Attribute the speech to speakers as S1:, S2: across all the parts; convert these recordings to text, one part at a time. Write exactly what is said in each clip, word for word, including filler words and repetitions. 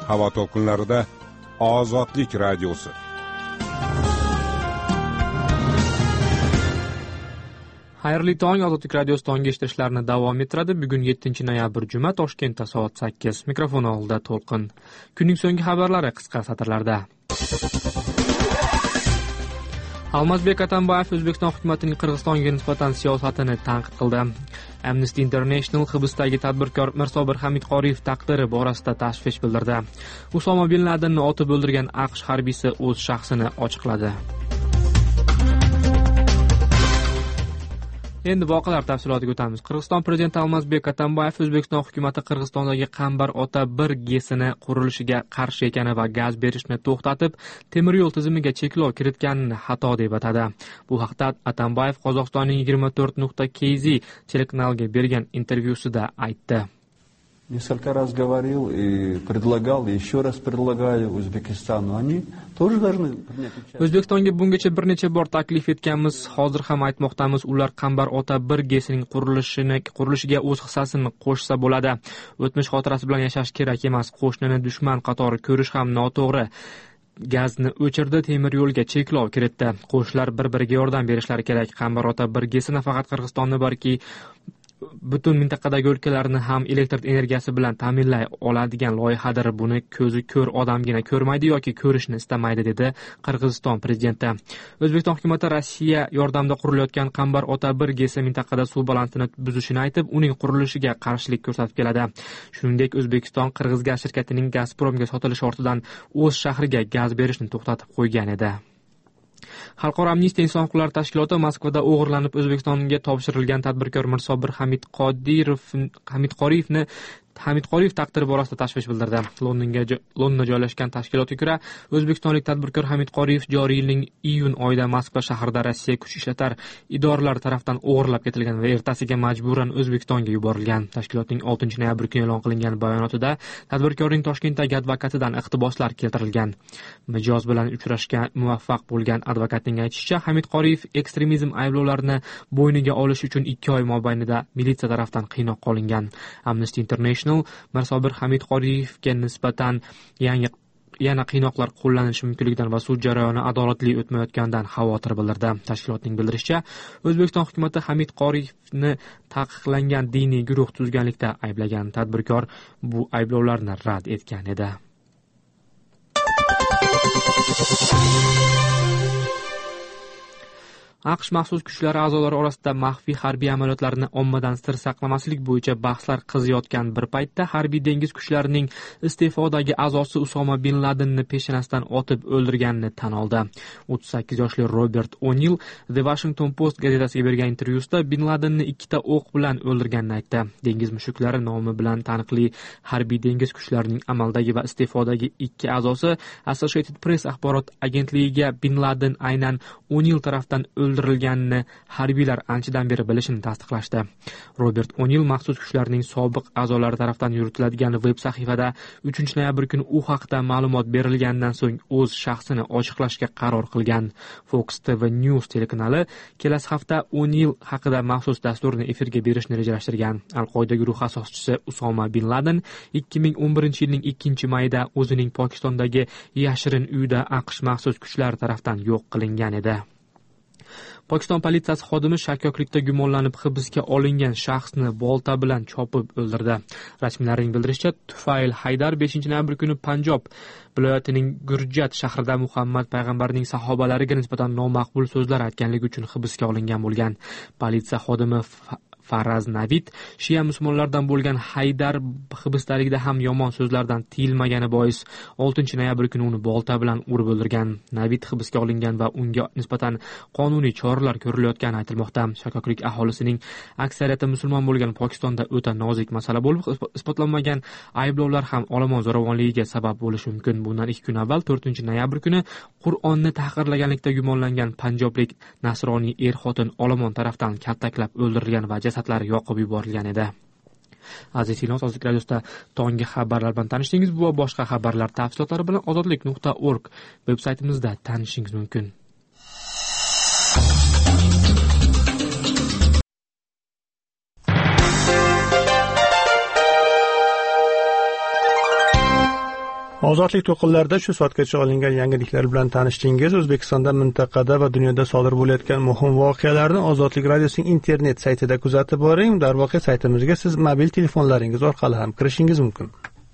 S1: havo to'lqinlarida Ozodlik radiosi.
S2: Xayrli tong, Ozodlik radiosi tongi eshitishlarini davom ettiradi. Bugun yettinchi noyabr juma, Toshkentda soat sakkiz. Mikrofon oldida To'lqin. Kunning so'nggi xabarlari qisqa satrlarda. Almazbek Atambayev O'zbekiston hukumatining Qirg'izistonga nisbatan siyosatini tanqid qildi. Amnesty International hibsdagi tadbirkor Mirsobir Hamidqoriyev taqdiri borasida tashvish bildirdi. Usoma bin Ladenni otib o'ldirgan AQSh harbiysi o'z shaxsini ochiqladi. Endi voqealar tafsilotiga o'tamiz. Qirg'iziston prezidenti Almazbek Atambayev O'zbekiston hukumati Qirg'izistondagi Qambar Ota bir gesini qurilishiga qarshi ekani va gaz berishni to'xtatib, temir yo'l tizimiga cheklov kiritganini xato deb atadi. Bu haqda Atambayev Qozog'istonning yigirma to'rt nuqta kz telekanaliga bergan intervyusida aytdi.
S3: Несколько раз говорил и предлагал, и еще раз предлагаю Узбекистану, они тоже должны принять участие.
S2: O'zbekistonga bungacha bir necha bor taklif etganmiz, hozir ham aytmoqdamiz, ular Qambar Ota bir gesining qurilishini qurilishiga o'z hissasini qo'shsa bo'ladi. O'tmish xotirasi bilan yashash kerak emas, qo'shnini dushman qatori ko'rish ham noto'g'ri. Gazni o'chirdi, temir yo'lga cheklov kiritdi. Qo'shnilar bir-biriga yordam berishlari kerak. Qambar Ota bir gesi nafaqat Qirg'izistonni balki butun mintaqadagi o'lkalarni ham elektr energiyasi bilan ta'minlay oladigan loyihadir. Buni ko'zi ko'r odamgina ko'rmaydi yoki ko'rishni istamaydi, dedi Qirg'iziston prezidenti. O'zbekiston hukumati Rossiya yordamida qurilayotgan Qambar Ota bir gesi mintaqada suv balansini buzishini aytib, uning qurilishiga qarshilik ko'rsatib keladi. Shuningdek, O'zbekiston Qirg'iz gaz shirkatining Gazpromga sotilishi ortidan o'z shahriga gaz berishni to'xtatib qo'ygan edi. Xalqaro Amnistiya inson huquqlari tashkiloti Moskvada o'g'irlanib O'zbekistonga topshirilgan tadbirkor Mirsobir Hamidqoriyevni Hamidqoriyev taqdiri borasida tashvish bildirdi. Londonga Londonda joylashgan tashkilotga ko'ra, o'zbekistonlik tadbirkor Hamidqoriyev joriy yilning iyun oyida Moskva shahrida Rossiya kuch ishlatar idoralari tomonidan o'g'irlab ketilgan va ertasiga majburan O'zbekistonga yuborilgan. Tashkilotning oltinchi noyabr kuni e'lon qilingan bayonotida tadbirkorning Toshkentdagi advokatidan iqtiboslar keltirilgan. Mijoz bilan uchrashga muvaffaq bo'lgan advokatning aytishicha, Hamidqoriyev ekstremizm ayblovlarini bo'yniga olish uchun ikki oy mobaynida militsiya tomonidan qiynoq qolingan. Amnesty International Mirsobir Hamidqoriyevga nisbatan yangi yana qiynoqlar qo'llanishi mumkinligidan va sud jarayoni adolatli o'tmayotganidan xavotir bildirdi. Tashkilotning bildirishicha, O'zbekiston hukumati Hamidqoriyevni taqiqlangan diniy guruh tuzganlikda ayblagan. Tadbirkor bu ayblovlarni rad etgan edi. AQSh maxsus kuchlari a'zolari orasida maxfiy harbiy amaliyotlarni ommadan sir saqlamaslik bo'yicha bahslar qiziyotgan bir paytda harbiy dengiz kuchlarining iste'fodagi a'zosi Usoma bin Ladenni peshanasidan otib o'ldirganini tan oldi. o'ttiz sakkiz yoshli Robert O'Nil The Washington Post gazetasiga bergan intervyusida bin Ladenni ikkita o'q bilan o'ldirganini aytdi. Dengiz mushuklari nomi bilan taniqli harbiy dengiz kuchlarining amaldagi va iste'fodagi ikki a'zosi Associated Press axborot agentligiga bin Laden aynan O'Nil tomonidan o'ldirilganini harbiylar anchadan beri bilishini tasdiqlashdi. Robert O'Nil maxsus kuchlarning sobiq a'zolari tomonidan yuritiladigan veb sahifada uchinchi noyabr kuni u haqda ma'lumot berilgandan so'ng o'z shaxsini ochiqlashga qaror qilgan. Fox T V News telekanali kelasi hafta O'Nil haqida maxsus dasturni efirga berishni rejalashtirgan. Al-Qoida guruhi asoschisi Usoma bin Laden ikki ming o'n birinchi yilning ikkinchi mayida o'zining Pokistondagi yashirin uyida AQSh maxsus kuchlari tomonidan yo'q qilingan edi. Pokiston politsiyasi xodimi shakkoklikda gumonlanib hibsga olingan shaxsni bolta bilan chopib o'ldirdi. Rasmiylarning bildirishicha, Tufayl Haydar beshinchi noyabr kuni Panjob viloyatining Gurjat shahrida Muhammad payg'ambarning sahobalariga nisbatan nomaqbul so'zlar aytganligi uchun hibsga olingan bo'lgan. Politsiya xodimi Faraz Navid Shia musulmonlardan bo'lgan Haydar hibsdaligida ham yomon so'zlardan tiyilmagani bois oltinchi noyabr kuni uni bolta bilan urib o'ldirgan. Navid hibsga olingan va unga nisbatan qonuniy choralar ko'rilayotgani aytilmoqda. Shakkoklik aholisining aksariyati musulmon bo'lgan Pokistonda o'ta nozik masala bo'lib, isbotlanmagan ayblovlar ham olomon zo'ravonligiga sabab bo'lishi mumkin. Bundan ikki kun avval to'rtinchi noyabr kuni Qur'onni tahqirlaganlikda gumonlangan panjoblik nasroniy er-xotin olomon tomonidan kaltaklab o'ldirilgan va jasadlari yoqib yuborilgan edi. Aziz Ozodlik Ozodlik radiosida tongi xabarlar bilan tanishdingiz. Bu va boshqa xabarlar tafsilotlari bilan ozodlik nuqta org veb-saytimizda tanishishingiz mumkin.
S4: Ozodlik to'qinlarida shu soatgacha olingan yangiliklar bilan tanishdingiz. O'zbekistonda, mintaqada va dunyoda sodir bo'layotgan muhim voqealarni Ozodlik radiosining internet saytida kuzatib boring. Darvoqe, saytimizga siz mobil telefonlaringiz orqali ham kirishingiz mumkin.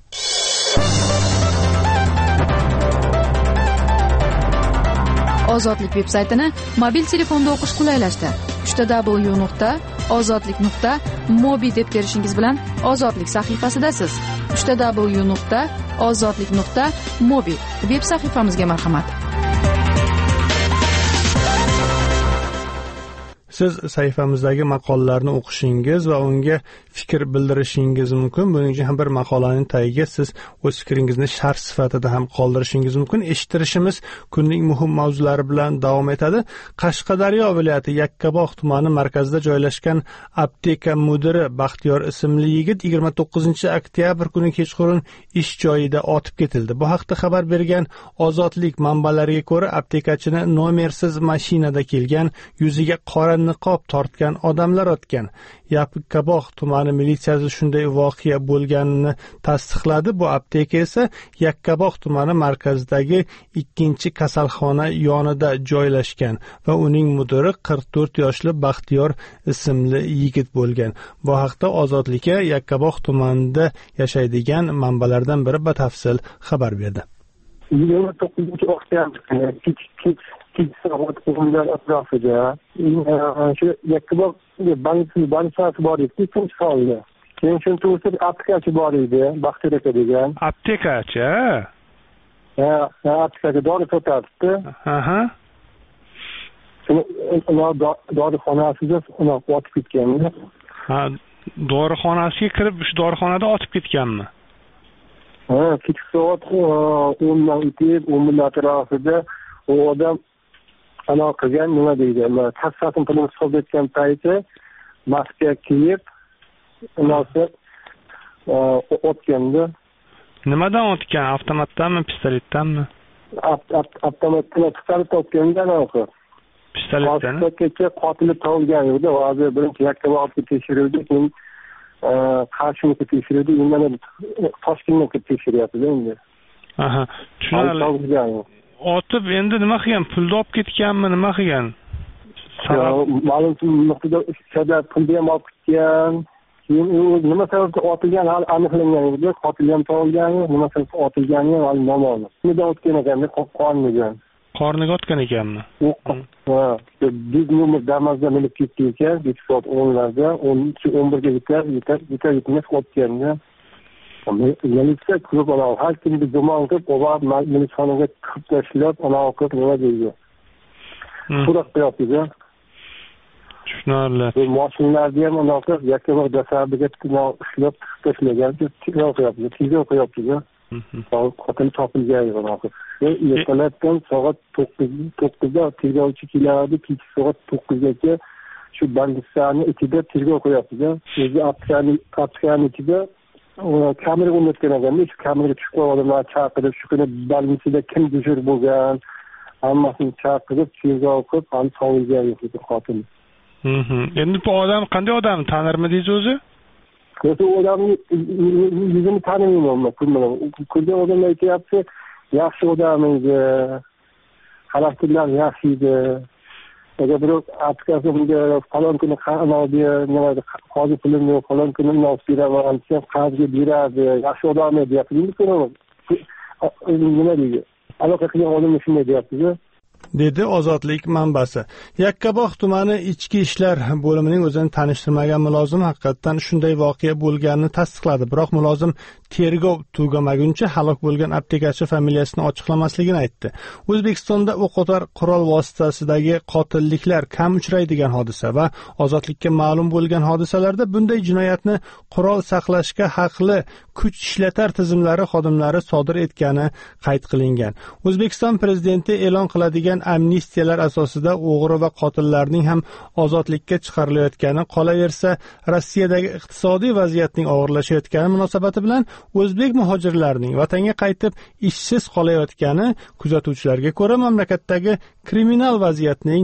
S5: Ozodlik veb-saytini mobil telefonda o'qish qulaylashdi. w w w nuqta ozodlik nuqta mobi deb terishingiz bilan Ozodlik sahifasidasiz. w w w nuqta ozodlik nuqta mobi veb sahifamizga marhamat.
S4: Siz sahifamizdagi maqolalarni o'qishingiz va unga fikr bildirishingiz mumkin. Buning uchun ham bir maqolaning tagiga siz o'z fikringizni sharh sifatida ham qoldirishingiz mumkin. Eshittirishimiz kunning muhim mavzulari bilan davom etadi. Qashqadaryo viloyati Yakkabog' tumani markazida joylashgan apteka mudiri Baxtiyor ismli yigit yigirma to'qqizinchi oktyabr kuni kechqurun ish joyida otib ketildi. Bu haqda xabar bergan Ozodlik manbalariga ko'ra, aptekachini nomersiz mashinada kelgan, yuziga qora niqob tortgan odamlar otgan. Yakkabog' tumani militsiyasi shunday voqea bo'lganini tasdiqladi. Bu apteka esa Yakkabog' tumani markazidagi ikkinchi kasalxona yonida joylashgan va uning mudiri qirq to'rt yoshli Baxtiyor ismli yigit bo'lgan. Bu haqda Ozodlikka Yakkabog' tumanida yashaydigan manbalardan biri batafsil xabar berdi.
S6: yigirma to'qqizinchi oktyabr kech soat o'nlar atrofida shu Yakkabog' bankasi bor edi, ikkinchi holda. Keyin shuni to'g'risida aptekachi bor edi, Baxtiyor aka degan.
S4: Aptekachi?
S6: Ha, aptekachi dori sotardi.
S4: Aha.
S6: Ular dorixonasida ular otib ketganmi?
S4: Ha, dorixonasiga kirib, shu dorixonada otib ketganmi?
S6: Ha, kechki soat o'ndan o'tib, o'n atrofida u odam ana qilgan nima deydi, kassasini pulini hisoblayotgan payti maska kiyib, ularni otganda.
S4: Nimadan otgan? Avtomatdanmi, pistoletdanmi?
S6: Avtomatdan pistolet otganda anaqa.
S4: Pistoletdan?
S6: Kecha qotili topilgan edi. Hozir birinchi Yakkabog'ga tekshirildi, keyin Qarshimga tekshirildi, endi Toshkentga tekshiryapti endi.
S4: Aha, tushunarli. Otib endi nima qilgan? Pulni olib ketganmi, nima qilgan?
S6: Ma'lum nuqtada ishda pulni ham olib ketgan. Keyin u nima sababdan otilgani hali aniqlangan edi. Qotil ham topilgan, nima sababdan otilgani hali noma'lum. Nima otgan ekan, qorniga.
S4: Qorniga otgan ekanmi?
S6: Ha, biz nomer Damas'da minib ketdi ekan, kech soat o'nlarda, o'n uch o'n birga yetar, yetar, yetar yetmas otganda. Militsiya klub olav, har kimni gumon qilib, olib militsiyxonaga kirib tashlab, olav qilib nima deydi. Surat qo'yapti.
S4: Tushunarli.
S6: Bu mashinalarni ham olav qilib, Yakkabog' dasabiga ushlab tashlagan, tiklov qo'yapti, tiklov qo'yapti. Qotil topilgan edi. Ertalabdan soat to'qqizda tergovchi keladi, kechki soat to'qqizgacha shu bandistlarni ichida tergov qo'yapti. O'zi aptekaning ichida kamera o'rnatgan ekan, shu kameraga tushib qolganlar chaqirib, shu kuni bandisida kim dujur bo'lgan, hammasini chaqirib, tergov qilib, ham sovilgan edi qotil.
S4: Endi bu odam qanday odam, tanirmidingiz o'zi?
S6: O'sha odamni yuzini tanimayman, bilmadim. Ko'rgan odamlar aytyapti, yaxshi odam edi, xarakterlari yaxshi edi. Agar bir aplikasiyada falon kuni qanday nima hozir pulim yo'q, falon kuni olib beraman, deb qarzga beradi, yaxshi odam edi, deyapti. Nima deydi? Aloqa qilgan odam shunday deyapti.
S4: dedi Ozodlik manbasi. Yakkabog' tumani ichki ishlar bo'limining o'zini tanishtirmagan mulozim haqiqatan shunday voqea bo'lganini tasdiqladi. Biroq mulozim tergov tugamaguncha halok bo'lgan aptekachi familiyasini ochiqlamasligini aytdi. O'zbekistonda o'q-o'tar qurol vositasidagi qotilliklar kam uchraydigan hodisa va Ozodlikka ma'lum bo'lgan hodisalarda bunday jinoyatni qurol saqlashga haqli kuch ishlatar tizimlari xodimlari sodir etgani qayd qilingan. O'zbekiston prezidenti e'lon qiladigan amnistiyalar asosida o'g'ri va qotillarning ham ozodlikka chiqarilayotgani, qolaversa Rossiyadagi iqtisodiy vaziyatning og'irlashayotgani munosabati bilan o'zbek muhojirlarining vatanga qaytib ishsiz qolayotgani kuzatuvchilarga ko'ra mamlakatdagi kriminal vaziyatning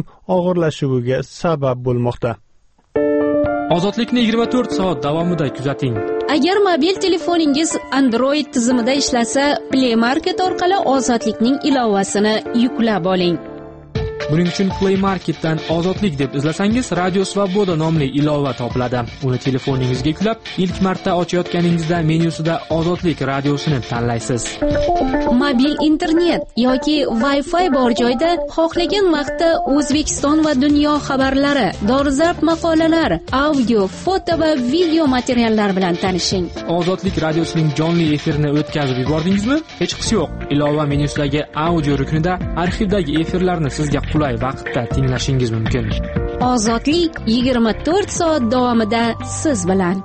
S4: og'irlashuviga sabab bo'lmoqda.
S2: Ozodlikni yigirma to'rt soat davomida kuzating.
S7: Agar mobil telefoningiz Android tizimida ishlasa, Play Market orqali ozodlikning ilovasini yuklab oling.
S2: Buning uchun Play Marketdan ozodlik deb izlasangiz, Radio Svoboda nomli ilova topiladi. Uni telefoningizga yuklab, ilk marta ochayotganingizda menyusida ozodlik radiosini tanlaysiz.
S7: Mobil internet yoki Wi-Fi bor joyda xohlagan vaqtda O'zbekiston va dunyo xabarlari, dolzarb maqolalar, audio, foto va video materiallar bilan tanishing.
S2: Ozodlik radiosining jonli efirini o'tkazib yubordingizmi? Hech qisi yo'q. Ilova menyusidagi audio ruknida arxivdagi efirlarni sizga qulay vaqtda tinglashingiz mumkin.
S7: Ozodlik yigirma to'rt soat davomida siz bilan.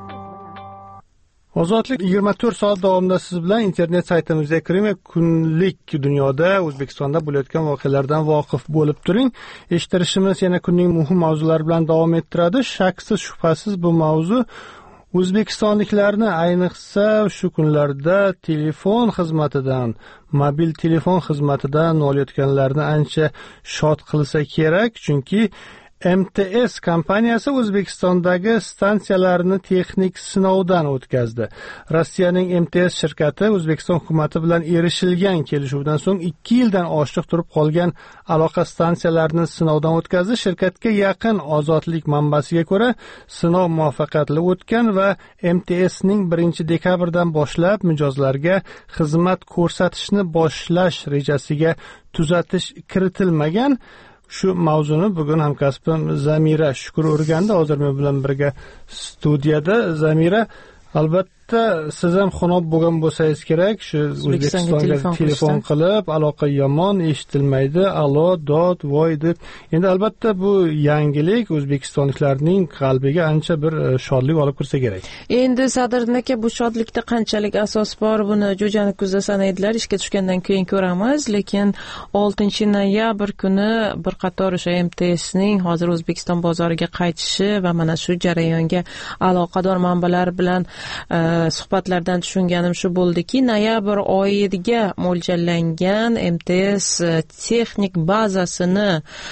S4: Ozodlik yigirma to'rt soat davomida siz bilan internet saytimizga kiring va kunlik dunyoda O'zbekistonda bo'layotgan voqealardan voqif bo'lib turing. Eshittirishimiz yana kunning muhim mavzulari bilan davom ettiradi. Shaksiz shubhasiz bu mavzu O'zbekistonliklarni ayniqsa shu kunlarda telefon xizmatidan, mobil telefon xizmatidan olayotganlarni ancha shod qilsa kerak, chunki M T S kompaniyasi O'zbekistondagi stansiyalarni texnik sinovdan o'tkazdi. Rossiyaning M T S shirkati O'zbekiston hukumati bilan erishilgan kelishuvdan so'ng ikki yildan oshiq turib qolgan aloqa stansiyalarini sinovdan o'tkazdi. Shirkatga yaqin ozodlik manbasiga ko'ra, sinov muvaffaqiyatli o'tgan va M T S'ning birinchi dekabrdan boshlab mijozlarga xizmat ko'rsatishni boshlash rejasiga tuzatish kiritilmagan. Shu mavzuni bugun hamkasbim Zamira Shukur o'rgandi. Hozir men bilan birga studiyada. Zamira, albatta siz ham xunob bo'lgan bo'lsangiz kerak. Shu O'zbekistonga telefon qilib, aloqa yomon, eshitilmaydi, alo, dod, voy deb. Endi albatta bu yangilik O'zbekistonliklarning qalbiga ancha bir shodlik olib kirsa kerak.
S8: Endi Sadriddin aka, bu shodlikda qanchalik asos bor, buni jo'jani kuzda sanaydilar, ishga tushgandan keyin ko'ramiz, lekin oltinchi noyabr kuni bir qator o'sha M T S'ning hozir O'zbekiston bozoriga qaytishi va mana shu jarayonga aloqador manbalar bilan suhbatlardan tushunganim shu bo'ldiki, noyabr oyiga mo'ljallangan M T S texnik bazasini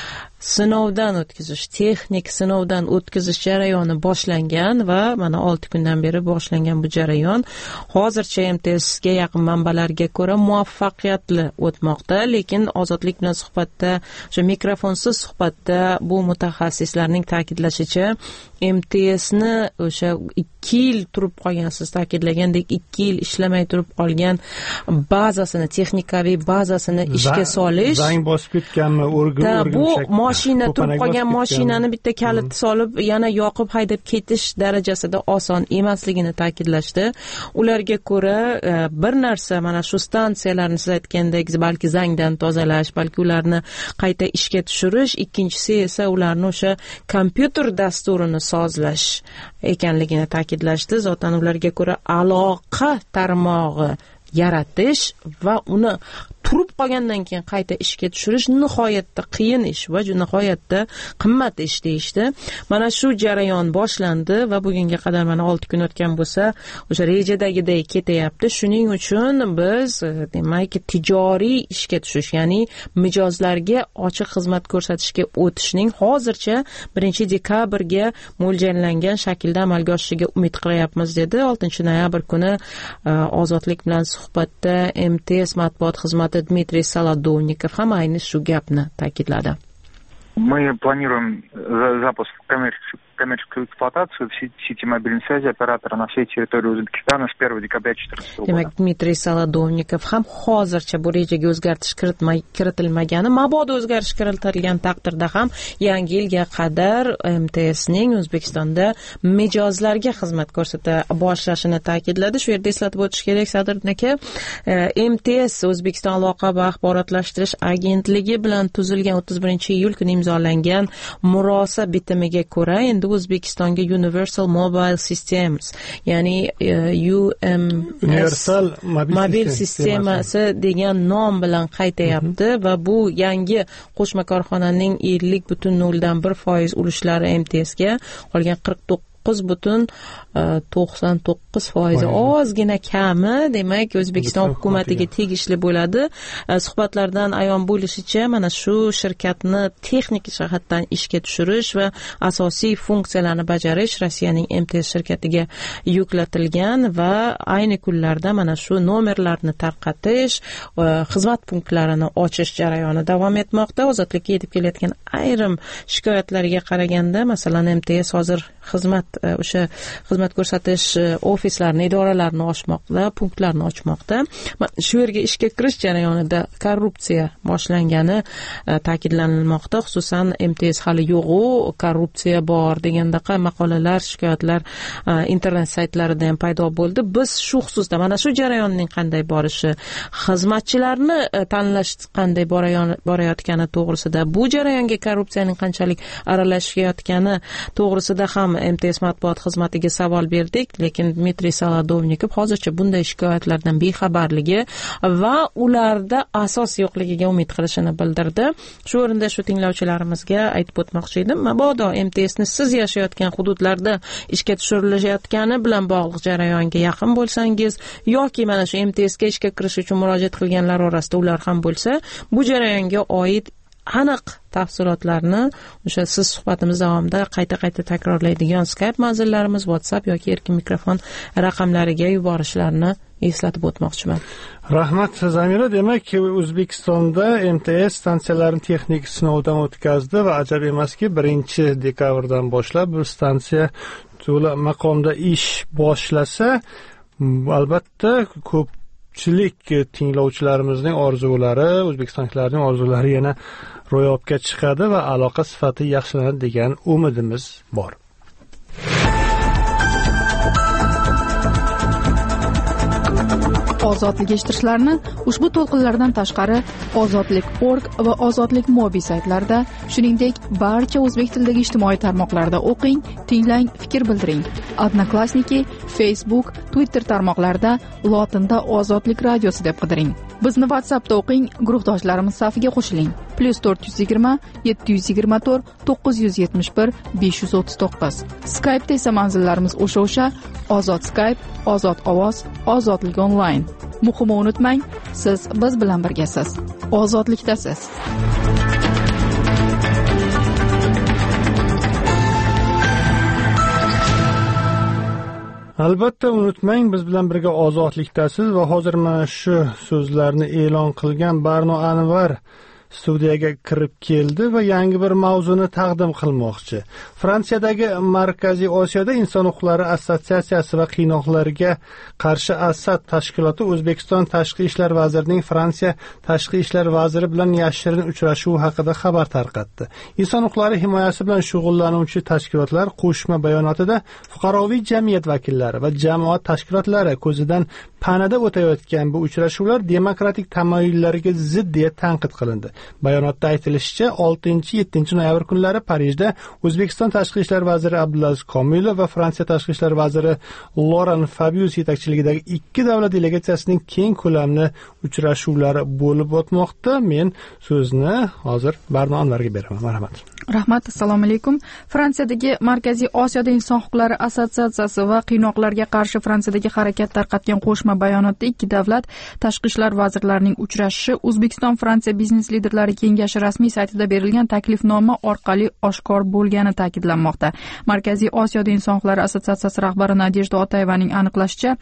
S8: sinovdan o'tkazish, texnik sinovdan o'tkazish jarayoni boshlangan va mana olti kundan beri boshlangan bu jarayon hozircha M T S'ga yaqin manbalarga ko'ra muvaffaqiyatli o'tmoqda, lekin ozodlik bilan suhbatda, o'sha mikrofonsiz suhbatda bu mutaxassislarning ta'kidlashicha M T S'ni o'sha ikki yil turib qolgan, siz ta'kidlagandek ikki yil ishlamay turib qolgan bazasini, texnikaviy bazasini ishga solish,
S4: zang bosib ketganmi, o'rgin
S8: bu mashina turib qolgan mashinani bitta kalit solib yana yoqib haydab ketish darajasida oson emasligini ta'kidlashdi. Ularga ko'ra bir narsa mana shu stansiyalarni siz aytgandek balki zangdan tozalash, balki ularni qayta ishga tushirish, ikkinchisi esa ularni o'sha kompyuter dasturini sozlash ekanligini ta'kidlashdi. Zotan ularga ko'ra aloqa tarmog'i yaratish va uni turib qolgandan keyin qayta ishga tushirish nihoyatda qiyin ish va nihoyatda qimmat ish deyishdi. Mana shu jarayon boshlandi va bugunga qadar mana olti kun o'tgan bo'lsa, o'sha rejadagidek ketyapti. Shuning uchun biz demak tijoriy ishga tushish, ya'ni mijozlarga ochiq xizmat ko'rsatishga o'tishning hozircha birinchi dekabrga mo'ljallangan shaklda amalga oshishiga umid qilyapmiz dedi. oltinchi noyabr kuni ozodlik bilan suhbatda M T S matbuot xizmati Dmitriy Solodovnikov ham ayni shu gapni ta'kidladi.
S9: Мы планируем запуск коммерческую эксплуатацию сети мобильной связи оператора на всей территории Узбекистана с первого декабря две тысячи четырнадцатого года.
S8: Demak, Dmitriy Solodovnikov ham hozircha bu rejaga o'zgartirish kiritilmagani, mabodo o'zgarish kiritilgan taqdirda ham yangi yilga qadar M T S'ning O'zbekistonda mijozlarga xizmat ko'rsata boshlashini ta'kidladi. Shu yerda eslatib o'tish kerak, Sadriddin aka, M T S O'zbekiston aloqa va axborotlashtirish agentligi bilan tuzilgan o'ttiz birinchi iyul kuni imzolangan murosa bitimiga ko'ra endi O'zbekistonga Universal Mobile Systems, ya'ni U M S mobil sistemasi degan nom bilan qaytayapti va bu yangi qo'shma korxonaning ellik butun noldan bir foiz ulushlari M T S'ga, qolgan qirq to'qqiz to'qqiz butun to'qson to'qqiz foizi ozgina kami, demak O'zbekiston hukumatiga tegishli bo'ladi. Suhbatlardan ayon bo'lishicha, mana shu shirkatni texnik jihatdan ishga tushirish va asosiy funksiyalarni bajarish Rossiyaning M T S shirkatiga yuklatilgan va ayni kunlarda mana shu nomerlarni tarqatish, xizmat punktlarini ochish jarayoni davom etmoqda. Ozodlikka yetib kelayotgan ayrim shikoyatlarga qaraganda, masalan, M T S hozir xizmat o'sha xizmat ko'rsatish ofislarini, idoralarini ochmoqda, punktlarni ochmoqda. Shu yerga ishga kirish jarayonida korrupsiya boshlangani ta'kidlanmoqda. Xususan M T S hali yo'g'u, korrupsiya bor degandaqa maqolalar, shikoyatlar internet saytlarida ham paydo bo'ldi. Biz shu xususda mana shu jarayonning qanday borishi, xizmatchilarni tanlash qanday borayotgani to'g'risida, bu jarayonga korrupsiyaning qanchalik aralashayotgani to'g'risida ham M T S matbuot xizmatiga savol berdik, lekin Dmitriy Solodovnikov hozircha bunday shikoyatlardan bexabarligi va ularda asos yo'qligiga umid qilishini bildirdi. Shu o'rinda shu tinglovchilarimizga aytib o'tmoqchi edim, mabodo M T Sni siz yashayotgan hududlarda ishga tushirilayotgani bilan bog'liq jarayonga yaqin bo'lsangiz yoki mana shu M T Sga ishga kirish uchun murojaat qilganlar orasida ular ham bo'lsa, bu jarayonga oid aniq tafsilotlarni o'sha siz suhbatimiz davomida qayta-qayta takrorlaydigan Skype manzillarimiz, WhatsApp yoki erkin mikrofon raqamlariga yuborishlarini eslatib o'tmoqchiman.
S4: Rahmat Zamira. Demak, O'zbekistonda M T S stansiyalarini texnik sinovdan o'tkazdi va ajab emaski, birinchi dekabrdan boshlab bu stansiya to'la maqomda ish boshlasa, albatta ko'p ko'pchilik tinglovchilarimizning orzulari, o'zbekistonliklarning orzulari yana ro'yobga chiqadi va aloqa sifati yaxshilanadi degan umidimiz bor.
S5: Ozodlik eshittirishlarni ushbu to'lqinlardan tashqari ozodlik nokta org va ozodlik mobi saytlarida, shuningdek barcha o'zbek tilidagi ijtimoiy tarmoqlarda o'qing, tinglang, fikr bildiring. Odnoklassniki, Facebook, Twitter tarmoqlarida lotinda Ozodlik radiosi deb qidiring. Bizni WhatsAppda o'qing, guruhdoshlarimiz safiga qo'shiling. plus to'rt yuz yigirma yetti yuz yigirma to'rt to'qqiz yuz yetmish bir besh yuz o'ttiz to'qqiz. Skype'da esa manzillarimiz o'sha-o'sha: Ozod Skype, Ozod ovoz, Ozodlik onlayn. Muhimi unutmang, siz biz bilan birgasiz. Ozodlikdasiz.
S4: Albatta unutmang, biz bilan birga ozodlikdasiz va hozir mana shu so'zlarni e'lon qilgan Barno Anvar studiyaga kirib keldi va yangi bir mavzuni taqdim qilmoqchi. Fransiyadagi Markaziy Osiyoda Inson huquqlari assotsiatsiyasi va qiynoqlarga qarshi Assad tashkiloti O'zbekiston Tashqi ishlar vazirining Fransiya Tashqi ishlar vaziri bilan yashirin uchrashuvi haqida xabar tarqatdi. Inson huquqlari himoyasi bilan shug'ullanuvchi tashkilotlar qo'shma bayonotida fuqaroviy jamiyat vakillari va jamoat tashkilotlari ko'zidan panada o'tayotgan bu uchrashuvlar demokratik tamoyillarga zid deya tanqid qilindi. Bayonotda aytilishicha, oltinchi yettinchi noyabr kunlari Parijda O'zbekiston Tashqi ishlar vaziri Abdulaziz Komilov va Fransiya Tashqi ishlar vaziri Laurent Fabius yetakchiligidagi ikki davlat delegatsiyasining keng ko'lamli uchrashuvlari bo'lib o'tmoqda. Men so'zni hozir Barno Anvarga beraman. Marhamat.
S5: Rahmat, assalomu alaykum. Fransiyadagi Markaziy Osiyoda Inson huquqlari assotsiatsiyasi va qiynoqlarga qarshi Fransiyadagi harakat tarqatgan qo'shma bayonotda ikki davlat tashqi ishlar vazirlarining uchrashishi O'zbekiston Fransiya biznes liderlari kengashi rasmiy saytida berilgan taklifnoma orqali oshkor bo'lgani ta'kidlanmoqda. Markaziy Osiyoda Inson huquqlari assotsiatsiyasi rahbari Nadejda Otayevaning aniqlashicha,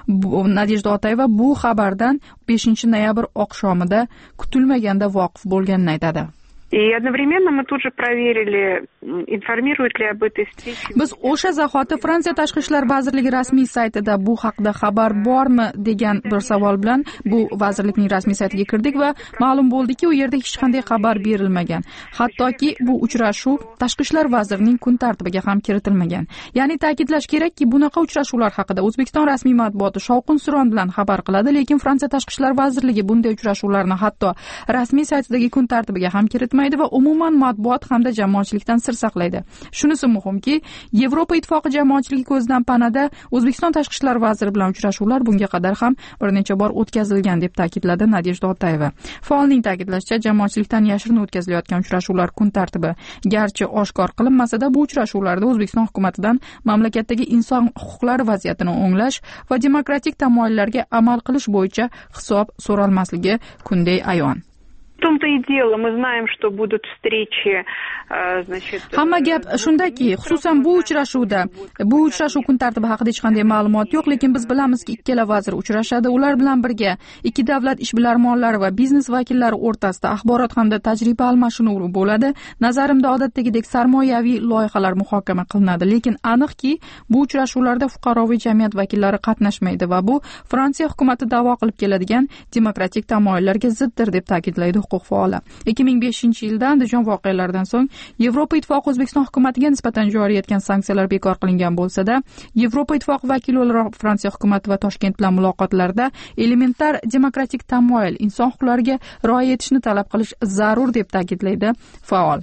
S5: Nadejda Otayeva bu xabardan beshinchi noyabr oqshomida kutilmaganda voqif bo'lganini aytadi.
S10: И одновременно мы тут же проверили, информирует ли об этой встрече.
S5: Biz o'sha zahoti Fransiya Tashqi ishlar vazirligi rasmiy saytida bu haqda xabar bormi degan bir savol bilan bu vazirlikning rasmiy saytiga kirdik va ma'lum bo'ldiki, u yerda hech qanday xabar berilmagan. Hattoki bu uchrashuv Tashqi ishlar vazirining kun tartibiga ham kiritilmagan. Ya'ni ta'kidlash kerakki, bunaqa uchrashuvlar haqida O'zbekiston rasmiy matbuoti shovqin-suron bilan xabar qiladi, lekin Fransiya Tashqi ishlar vazirligi bunday uchrashuvlarni hatto rasmiy saytidagi kun tartibiga ham kiritmaydi va umuman matbuot hamda jamoatchilikdan sir saqlaydi. Shunisi muhimki, Yevropa ittifoqi jamoatchiligi ko'zidan panada O'zbekiston tashqi ishlar vaziri bilan uchrashuvlar bunga qadar ham bir necha bor o'tkazilgan deb ta'kidladi Nadejda Otayeva. Faolning ta'kidlashicha, jamoatchilikdan yashirin o'tkazilayotgan uchrashuvlar kun tartibi garchi oshkor qilinmasa-da, bu uchrashuvlarda O'zbekiston hukumatidan mamlakatdagi inson huquqlari vaziyatini o'nglash va demokratik tamoyillarga amal qilish bo'yicha hisob so'ralmasligi kunday ayon.
S10: В том-то и дело, мы знаем, что будут встречи, значит...
S5: Hamma gap shundaki, xususan bu uchrashuvda, bu uchrashuv kun tartibi haqida hech qanday ma'lumot yo'q, lekin biz bilamizki, ikkala vazir uchrashadi. Ular bilan birga ikki davlat ishbilarmonlari va biznes vakillari o'rtasida axborot hamda tajriba almashinuvi bo'ladi. Nazarimda odatdagidek sarmoyaviy loyihalar muhokama qilinadi, lekin aniqki, bu uchrashuvlarda fuqaroviy jamiyat vakillari qatnashmaydi va bu Fransiya hukumati da'vo qilib keladigan demokratik tamoyillarga ziddir deb ta'kidlaydi huquq faoli. ikki ming beshinchi yilda Andijon voqealaridan so'ng Yevropa ittifoqi O'zbekiston hukumatiga nisbatan joriy etgan sanksiyalar bekor qilingan bo'lsa-da, Yevropa ittifoqi vakili o'laroq Fransiya hukumati va Toshkent bilan muloqotlarda elementar demokratik tamoyil, inson huquqlariga rioya etishni talab qilish zarur deb ta'kidlaydi faol.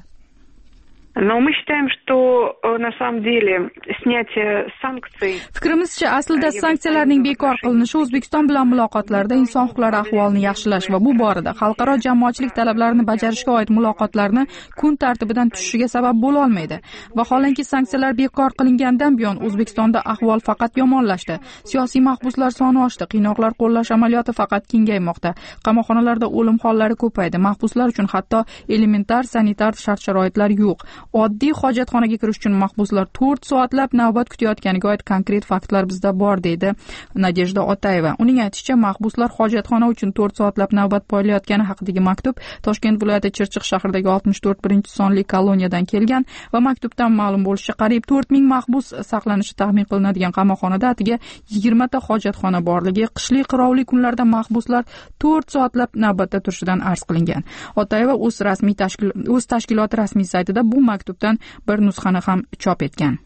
S10: Но мы считаем, что на самом деле снятие санкций...
S5: Fikrimizcha, aslida sanksiyalarning bekor qilinishi O'zbekiston bilan muloqotlarda inson huquqlari ahvolini yaxshilash va bu borada xalqaro jamoatchilik talablarini bajarishga oid muloqotlarni kun tartibidan tushishiga sabab bo'la olmaydi. Vaholanki sanksiyalar bekor qilingandan buyon O'zbekistonda ahvol faqat yomonlashdi. Siyosiy mahbuslar soni oshdi, qiynoqlar qo'llash amaliyoti faqat kengaymoqda. Qamoqxonalarda o'lim hollari ko'paydi. Mahbuslar uchun hatto elementar sanitar shart-sharoitlar yo'q. Oddiy hojatxonaga kirish uchun mahbuslar to'rt soatlab navbat kutayotganiga oid konkret faktlar bizda bor, deydi Nadejda Otayeva. Uning aytishicha, mahbuslar hojatxona uchun to'rt soatlab navbat poylayotgani haqidagi maktub Toshkent viloyati Chirchiq shahridagi oltmish to'rt birinchi sonli koloniyadan kelgan va maktubdan ma'lum bo'lishicha, qariyb to'rt ming mahbus saqlanishi taxmin qilinadigan qamoqxonada atiga yigirma ta hojatxona borligi, qishli qirovli kunlarda mahbuslar to'rt soatlab navbatda turishidan arz qilingan. Otayeva o'z rasmiy tashkil o'z tashkiloti rasmiy saytida bu maktubdan bir nusxani ham chop etgan.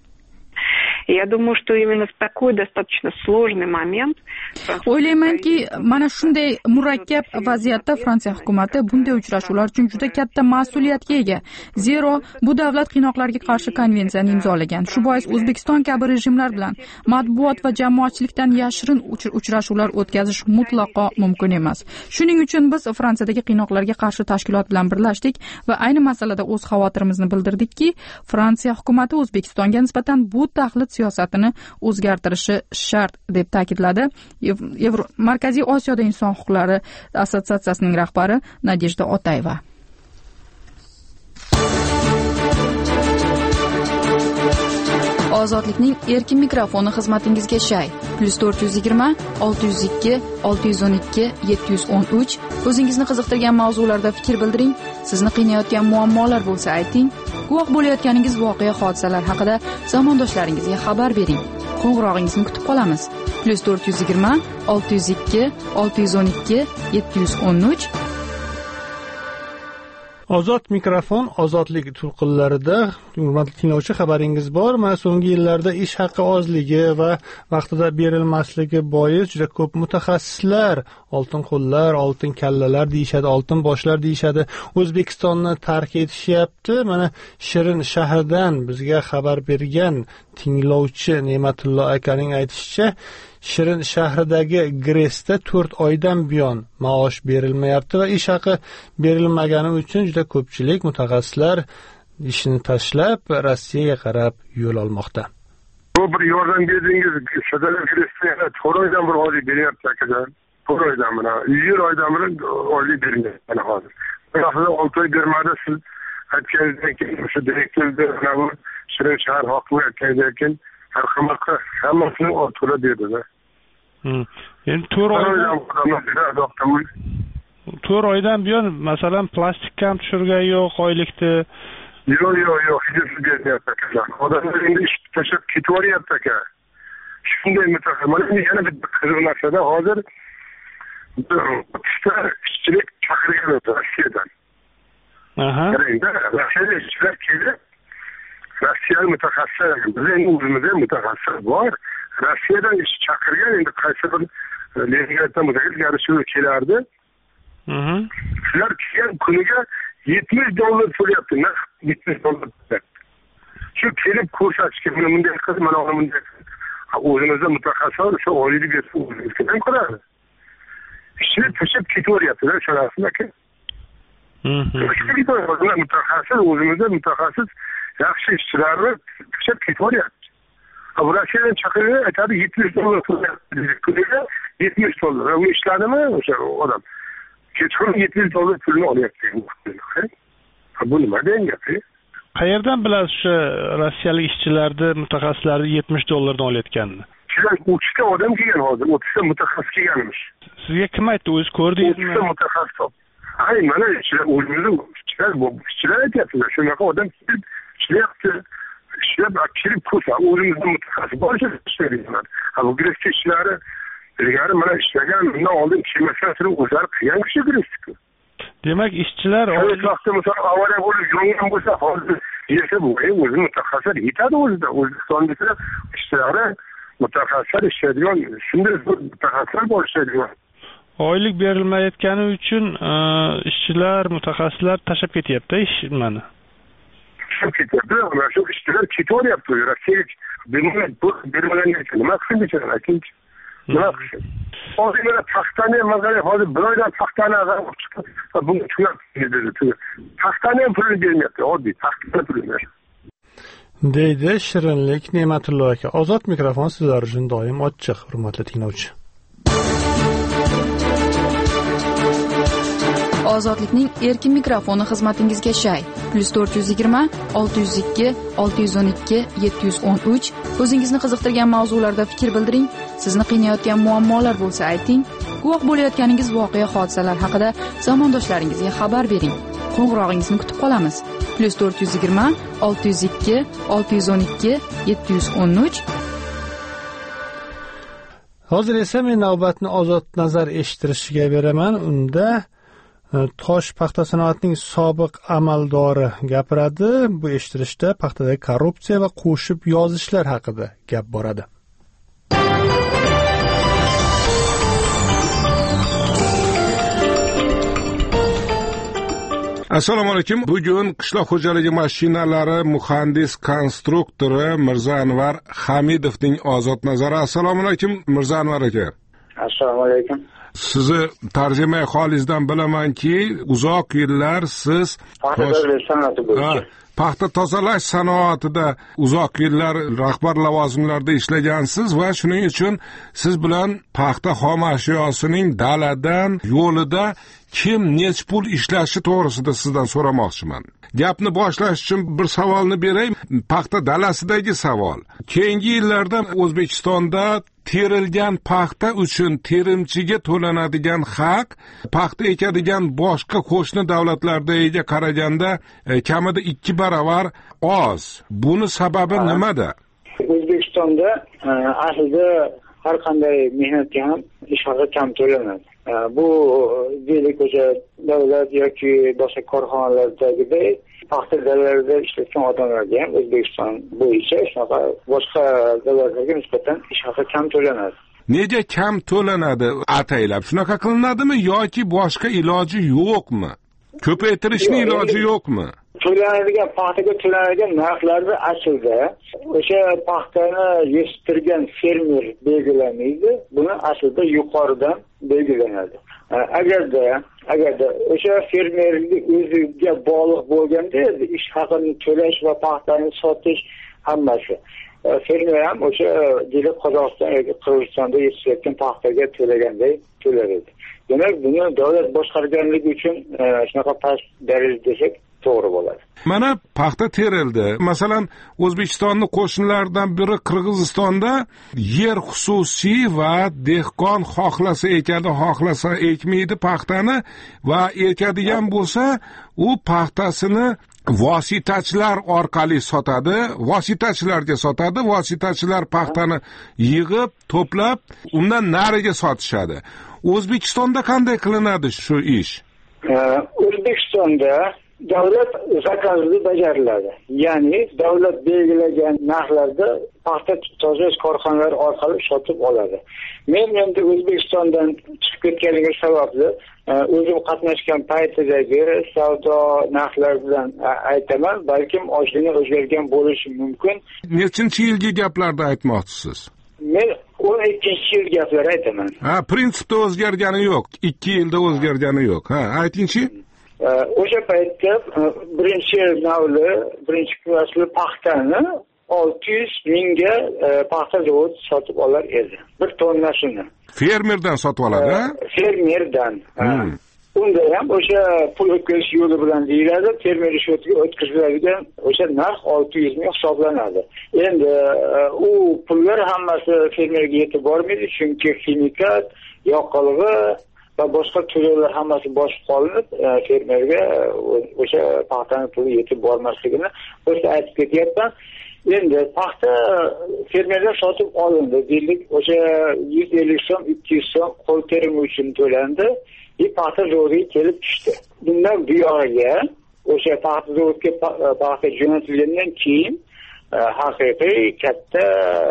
S10: Я думаю, что именно в такой достаточно сложный момент...
S5: O'ylaymanki, mana shunday murakkab vaziyatda Fransiya hukumati bunday uchrashuvlar uchun juda katta mas'uliyatga ega. Zero, bu davlat qiynoqlarga qarshi konvensiyani imzolagan. Shu bois O'zbekiston kabi rejimlar bilan matbuot va jamoatchilikdan yashirin uchrashuvlar o'tkazish mutlaqo mumkin emas. Shuning uchun biz Fransiyadagi qiynoqlarga qarshi tashkilot bilan birlashdik va ayni masalada o'z xavotirimizni bildirdikki, Fransiya hukumati O'zbekistonga nisbatan bu taxlit siyosatini o'zgartirishi shart deb ta'kidladi Yevro Markaziy Osiyoda inson huquqlari assotsiatsiyasining rahbari Nadejda Otayeva. Ozodlikning erkin mikrofoni xizmatingizga shay. plus to'rt yuz yigirma olti yuz ikki olti yuz o'n ikki yetti yuz o'n uch. O'zingizni qiziqtirgan mavzularda fikr bildiring. Sizni qiynayotgan muammolar bo'lsa ayting. Guvoh bo'layotganingiz voqea hodisalar haqida zamondoshlaringizga xabar bering. Qo'ng'irog'ingizni kutib qolamiz. plus to'rt yuz yigirma olti yuz ikki olti yuz o'n ikki yetti yuz o'n uch.
S4: Ozod mikrofon, ozodlik to'lqinlarida hurmatli tinglovchi, xabaringiz bor. Mana so'nggi yillarda ish haqi ozligi va vaqtida berilmasligi bois juda ko'p mutaxassislar, oltin qo'llar, oltin kallalar deyishadi, oltin boshlar deyishadi, O'zbekistonni tark etishyapti. Mana Shirin shahridan bizga xabar bergan tinglovchi Ne'matullo akaning aytishicha, Shirin shahridagi Gresda to'rt oydan buyon maosh berilmayapti va ish haqi berilmagani uchun juda ko'pchilik mutaxassislar ishini tashlab Rossiyaga qarab yo'l olmoqda.
S11: Bu bir yordam berdingiz, Shahar Gresda to'rt oydan bir oylik beryapti akadan. to'rt oydan mana yuz oydan bir oylik beryapti mana hozir. Aslida olti oy bermadi, siz aytganingizdek o'sha direktorda mana Shirin shahar hokimi aytganidek har qamoqqa hammasini to'lab berdi-da.
S12: Endi to'rt oydan to'rt oydan buyon masalan plastik kam tushirgan yo'q oylikda.
S11: Yo'q, yo'q, yo'q, hech bermayapti akalar. Odamlar endi ish tashlab ketaveryapti aka. Shunday mutaxassis. Mana yana bitta qiziq narsada hozir ikkita ishchilik chaqirgan o'zi Rossiyadan. Aha. Endi Rossiyaga ishchilar keldi. Rossiya mutaxassislar, bizning o'zimizda mutaxassislar bor. Rossiyadan ish chaqirgan, endi qaysi bir Leningraddan mutaxassislar kelardi. Mhm. Shular kelgan kuniga yetmish dollar to'layapti, naqd yetmish dollar. shu kelib ko'rsatishga buni bunday qilib mana uni bunday o'zimizda mutaxassislar o'sha oylik bersa o'zimizga ham qiladi. Ishchilar tashib ketaveryapti-da, ishonasizmi aka? Mutaxassis o'zimizda mutaxassis yaxshi ishchilarni tashib ketaveryapti. Rossiyadan chaqirib aytadi yetmish dollar kuniga yetmish dollar. U ishladimi o'sha odam? Kechqurun yetmish dollar pulni olyapti. Bu nima degan gap?
S12: Qayerdan bilasiz o'sha rossiyalik ishchilarni, mutaxassislarni yetmish dollardan olayotganini?
S11: o'ttizta odam kelgan hozir, o'ttizta mutaxassis kelganmish.
S12: Sizga kim aytdi? O'zingiz ko'rdingizmi?
S11: o'ttizta mutaxassis. Ay, mana ishchilar o'zimizda ishchilar bu ishchilar aytyaptilar. Shunaqa odam kelib ishlayapti. Ishlab kelib ko'rsa, o'zimizda mutaxassis bor ishlaydilar. Ha, bu grafik ishlari ilgari mana ishlagan, undan oldin kelmasdan turib o'zlari qilgan kishi grafik.
S12: Demak, ishchilar
S11: o'z vaqtida misol avariya bo'lib yongan bo'lsa, hozir yesa bu o'zi mutaxassislar yetadi o'zida. O'zbekistonda ishlari mutaxassislar ishlaydigan, shunday mutaxassislar bor ishlaydigan.
S12: Oylik berilmayotgani uchun ishchilar, mutaxassislar tashab ketyapti ish nimani?
S11: Tashab ketyapti. Mana shu ishchilar ketaveryapti. Rossiyaga bermagandan keyin nima qilsin bechoralar aytingchi? Nima qilsin? Hozir mana paxtani ham mana hozir bir oydan paxtani ag'arib chiqdi. Bunga tushunib dedi. Paxtani ham pulini bermayapti. Oddiy paxtani pulini.
S4: deydi Shirinlik Ne'matullo aka. Ozod mikrofon sizlar uchun doim ochiq, hurmatli tinglovchi.
S5: Ozodlikning erkin mikrofoni xizmatingizga shay. plus to'rt yuz yigirma olti yuz ikki olti yuz o'n ikki yetti yuz o'n uch. O'zingizni qiziqtirgan mavzularda fikr bildiring. Sizni qiynayotgan muammolar bo'lsa ayting. Guvoh bo'layotganingiz voqea hodisalar haqida zamondoshlaringizga xabar bering. Qo'ng'irog'ingizni kutib qolamiz. plus to'rt yuz yigirma olti yuz ikki olti yuz o'n ikki yetti yuz o'n uch.
S4: Hozir esa men navbatni Ozod nazar eshittirishga beraman. Unda Tosh paxta sanoatining sobiq amaldori gapiradi. Bu eshittirishda paxtada korrupsiya va qo'shib yozishlar haqida gap boradi.
S1: Assalomu alaykum. Bugun qishloq xo'jaligi mashinalari muhandis konstruktori Mirzo Anvar Hamidovning Ozod nazari. Assalomu alaykum Mirzo Anvar aka.
S13: Assalomu alaykum.
S1: Sizni tarjimai holingizdan bilamanki, uzoq yillar siz paxta tozalash sanoatida uzoq yillar rahbar lavozimlarda ishlagansiz va shuning uchun siz bilan paxta xom ashyosining daladan yo'lida kim nech pul ishlashi to'g'risida sizdan so'ramoqchiman. Gapni boshlash uchun bir savolni beray. Paxta dalasidagi savol. Keyingi yillarda O'zbekistonda terilgan paxta uchun terimchiga to'lanadigan haq paxta ekadigan boshqa qo'shni davlatlardagiga qaraganda e, kamida ikki baravar oz. Buni sababi nimada?
S13: O'zbekistonda e, aslida har qanday mehnatga ham ish haqi kam to'lanadi. E, bu deylik o'sha davlat yoki boshqa korxonalardagidek paxta dalalarida ishlayotgan odamlarga ham O'zbekiston bo'yicha shunaqa boshqa davlatlarga nisbatan ish haqi kam to'lanadi.
S1: Nega kam to'lanadi? Ataylab shunaqa qilinadimi yoki boshqa iloji yo'qmi? Ko'paytirishning iloji yo'qmi?
S13: To'lanadigan paxtaga to'lanadigan narxlarni aslida o'sha paxtani yetishtirgan fermer belgilamaydi. Buni aslida yuqoridan belgilanadi. Agarda agarda o'sha fermerlik o'ziga bog'liq bo'lganda ish haqini to'lash va paxtani sotish hammasi fermer ham o'sha deylik Qozog'iston yoki Qirg'izistonda yetishayotgan paxtaga to'laganday to'lar edi. Demak, buni davlat boshqarganligi uchun shunaqa past darajada desak to'g'ri bo'ladi.
S1: Mana paxta terildi. Masalan, O'zbekistonning qo'shnilaridan biri Qirg'izistonda yer xususiy va dehqon xohlasa ekadi, xohlasa ekmaydi paxtani va ekadigan bo'lsa, u paxtasini vositachilar orqali sotadi, vositachilarga sotadi, vositachilar paxtani yig'ib, to'plab, undan nariga sotishadi. O'zbekistonda qanday qilinadi shu ish?
S13: O'zbekistonda davlat zakazini bajariladi. Ya'ni davlat belgilagan narxlarda paxta tozalash korxonalari orqali sotib oladi. Men endi O'zbekistondan chiqib ketganligim sababli o'zim qatnashgan paytidagi savdo narxlari bilan aytaman, balkim ozgina o'zgargan bo'lishi mumkin.
S1: Nechinchi yilgi gaplarni aytmoqchisiz?
S13: Men o'n ikkinchi yil gaplar aytaman.
S1: Ha, prinsipda o'zgargani yo'q, ikki yilda o'zgargani yo'q. Ha, aytingchi?
S13: O'sha paytda birinchi navli, birinchi klassli paxtani olti yuz mingga paxta zavodi sotib olar edi. Bir tonnasini.
S1: Fermerdan sotib oladi, ha?
S13: Fermerdan. Unda ham o'sha pul o'tkazish yo'li bilan deyiladi, fermer ishyotiga o'tkaziladigan o'sha narx olti yuz ming hisoblanadi. Endi u pullar hammasi fermerga yetib bormaydi, chunki ximikat, yoqilg'i va boshqa to'lovlar hammasi boshib qolinib, fermerga o'sha paxtaning puli yetib bormasligini o'sha aytib ketyapman. Endi paxta fermerdan sotib olindi, deylik, o'sha yuz ellik so'm, ikki yuz so'm qo'l terimi uchun to'landi. Bir paxta zavodiga kelib tushdi. Bundan buyog'iga o'sha paxta zavodiga paxta jo'natilgandan keyin haqiqiy katta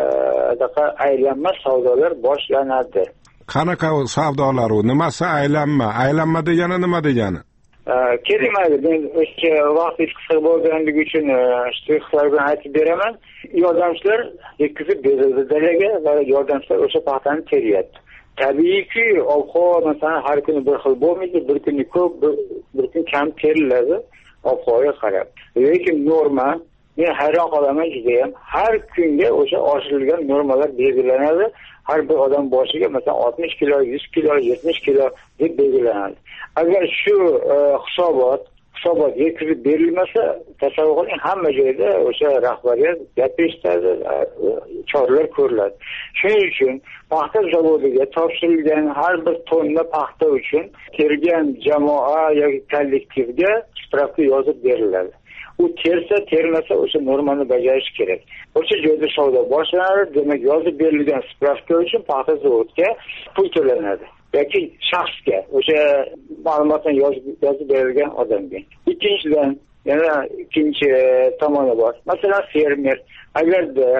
S13: daqa aylanma savdolar boshlanadi.
S1: Qanaqa savdolar u? Nimasi aylanma? Aylanma degani nima degani?
S13: Kelmaydi. Men o'sha vaqt qisqa bo'lganligi uchun shtrixlar bilan aytib beraman. Yordamchilar yetkazib berildi dalaga va yordamchilar o'sha paxtani teryapti. Tabiiyki, ob-havo masalan har kuni bir xil bo'lmaydi, bir kun ko'p, bir kun kam teriladi ob-havoga qarab. Lekin norma, men hayron qolaman juda ham, har kunga o'sha oshirilgan normalar belgilanadi. Har bir odam boshiga masalan oltmish kilo, yuz kilo, yetmish kilo deb belgilanadi. Agar shu hisobot hisobot yetkazib berilmasa, tasavvur qiling, hamma joyda o'sha rahbariyat gap eshitadi, choralar ko'riladi. Shuning uchun paxta zavodiga topshirilgan har bir tonna paxta uchun tergan jamoa yoki kollektivga spravka yozib beriladi. U tersa, termasa o'sha normani bajarish kerak. O'sha joyda savdo boshlanadi, demak yozib berilgan spravka uchun paxta zavodiga pul to'lanadi. Yoki shaxsga, o'sha ma'lumotni yozib yozib berilgan odamga. Ikkinchidan, yana ikkinchi tomoni bor. Masalan, fermer agarda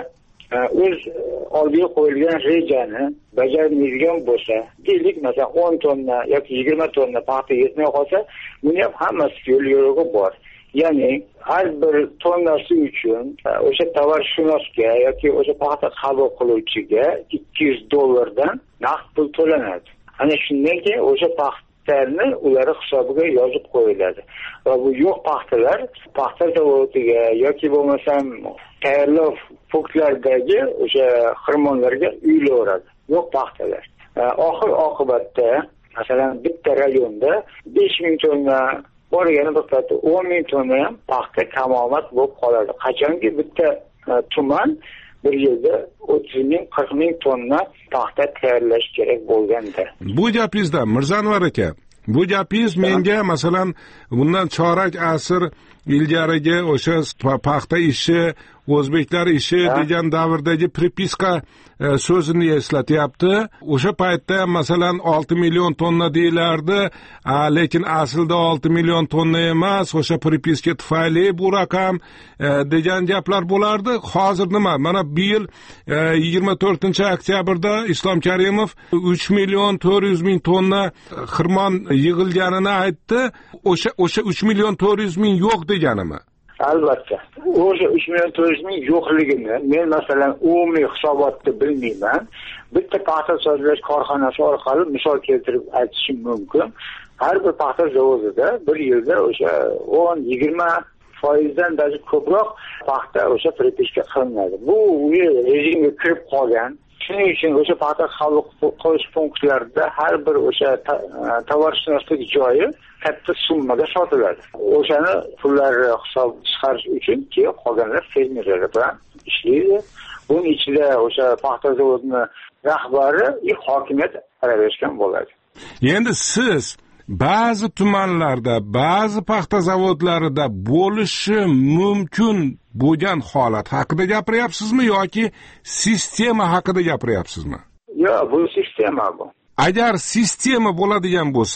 S13: o'z oldiga qo'yilgan rejani bajarmaydigan bo'lsa, deylik, masalan, o'n tonna yoki yigirma tonna paxta yetmay qolsa, buni ham hammasi yo'l-yo'rig'i bor. Ya'ni har bir tonnasi uchun o'sha tovarshunosga yoki o'sha paxta qabul qiluvchiga ikki yuz dollardan naqd pul to'lanadi. Ana shundan keyin o'sha paxtani ular hisobiga yozib qo'yiladi. Va bu yo'q paxtalar paxta zavodiga yoki bo'lmasam tayyorlov punktlaridagi o'sha xirmonlarga uyulaveradi. Yo'q paxtalar. Oxir oqibatda masalan bitta rayonda besh ming tonna borgani bir paytda o'n ming tonna ham paxta kamomat bo'lib qoladi. Qachonki bitta tuman bir yilda o'ttiz ming qirq ming tonna paxta tayyorlash kerak bo'lganda.
S1: Bu gapingizda Mirzanvar aka, bu gapingiz menga masalan bundan chorak asr ilgarigi o'sha paxta ishi, o'zbeklar ishi degan davrdagi pripiska so'zini eslatyapti. O'sha paytda masalan olti million tonna deyilardi, lekin aslida olti million tonna emas, o'sha pripiska tufayli bu raqam degan gaplar bo'lardi. Hozir nima? Mana bu yil yigirma to'rtinchi oktyabrda Islom Karimov uch million to'rt yuz ming tonna xirmon yig'ilganini aytdi. O'sha o'sha uch million to'rt yuz ming yo'q deganimi?
S13: Albatta. O'sha uch million to'rt yuz ming yo'qligini men masalan umumiy hisobotni bilmayman. Bitta paxta sozlash korxonasi orqali misol keltirib aytishim mumkin. Har bir paxta zavodida bir yilda o'sha o'n yigirma foizdan даже ko'proq paxta o'sha pripishka qilinadi. Bu rejimga kirib qolgan. Shuning uchun o'sha paxta qabul qilish punktlarida har bir o'sha tovarshunoslik joyi katta summaga sotiladi. O'shani pullarni hisob chiqarish uchun keyin qolganlar fermerlar bilan ishlaydi. Buning ichida o'sha paxta zavodining rahbari hokimiyat aralashgan bo'ladi.
S1: Endi siz ba'zi tumanlarda, ba'zi paxta zavodlarida bo'lishi mumkin bo'lgan holat haqida gapiryapsizmi yoki sistema haqida gapiryapsizmi?
S13: Yo'q, bu sistema bu.
S1: Agar sistema bo'ladigan bo'lsa,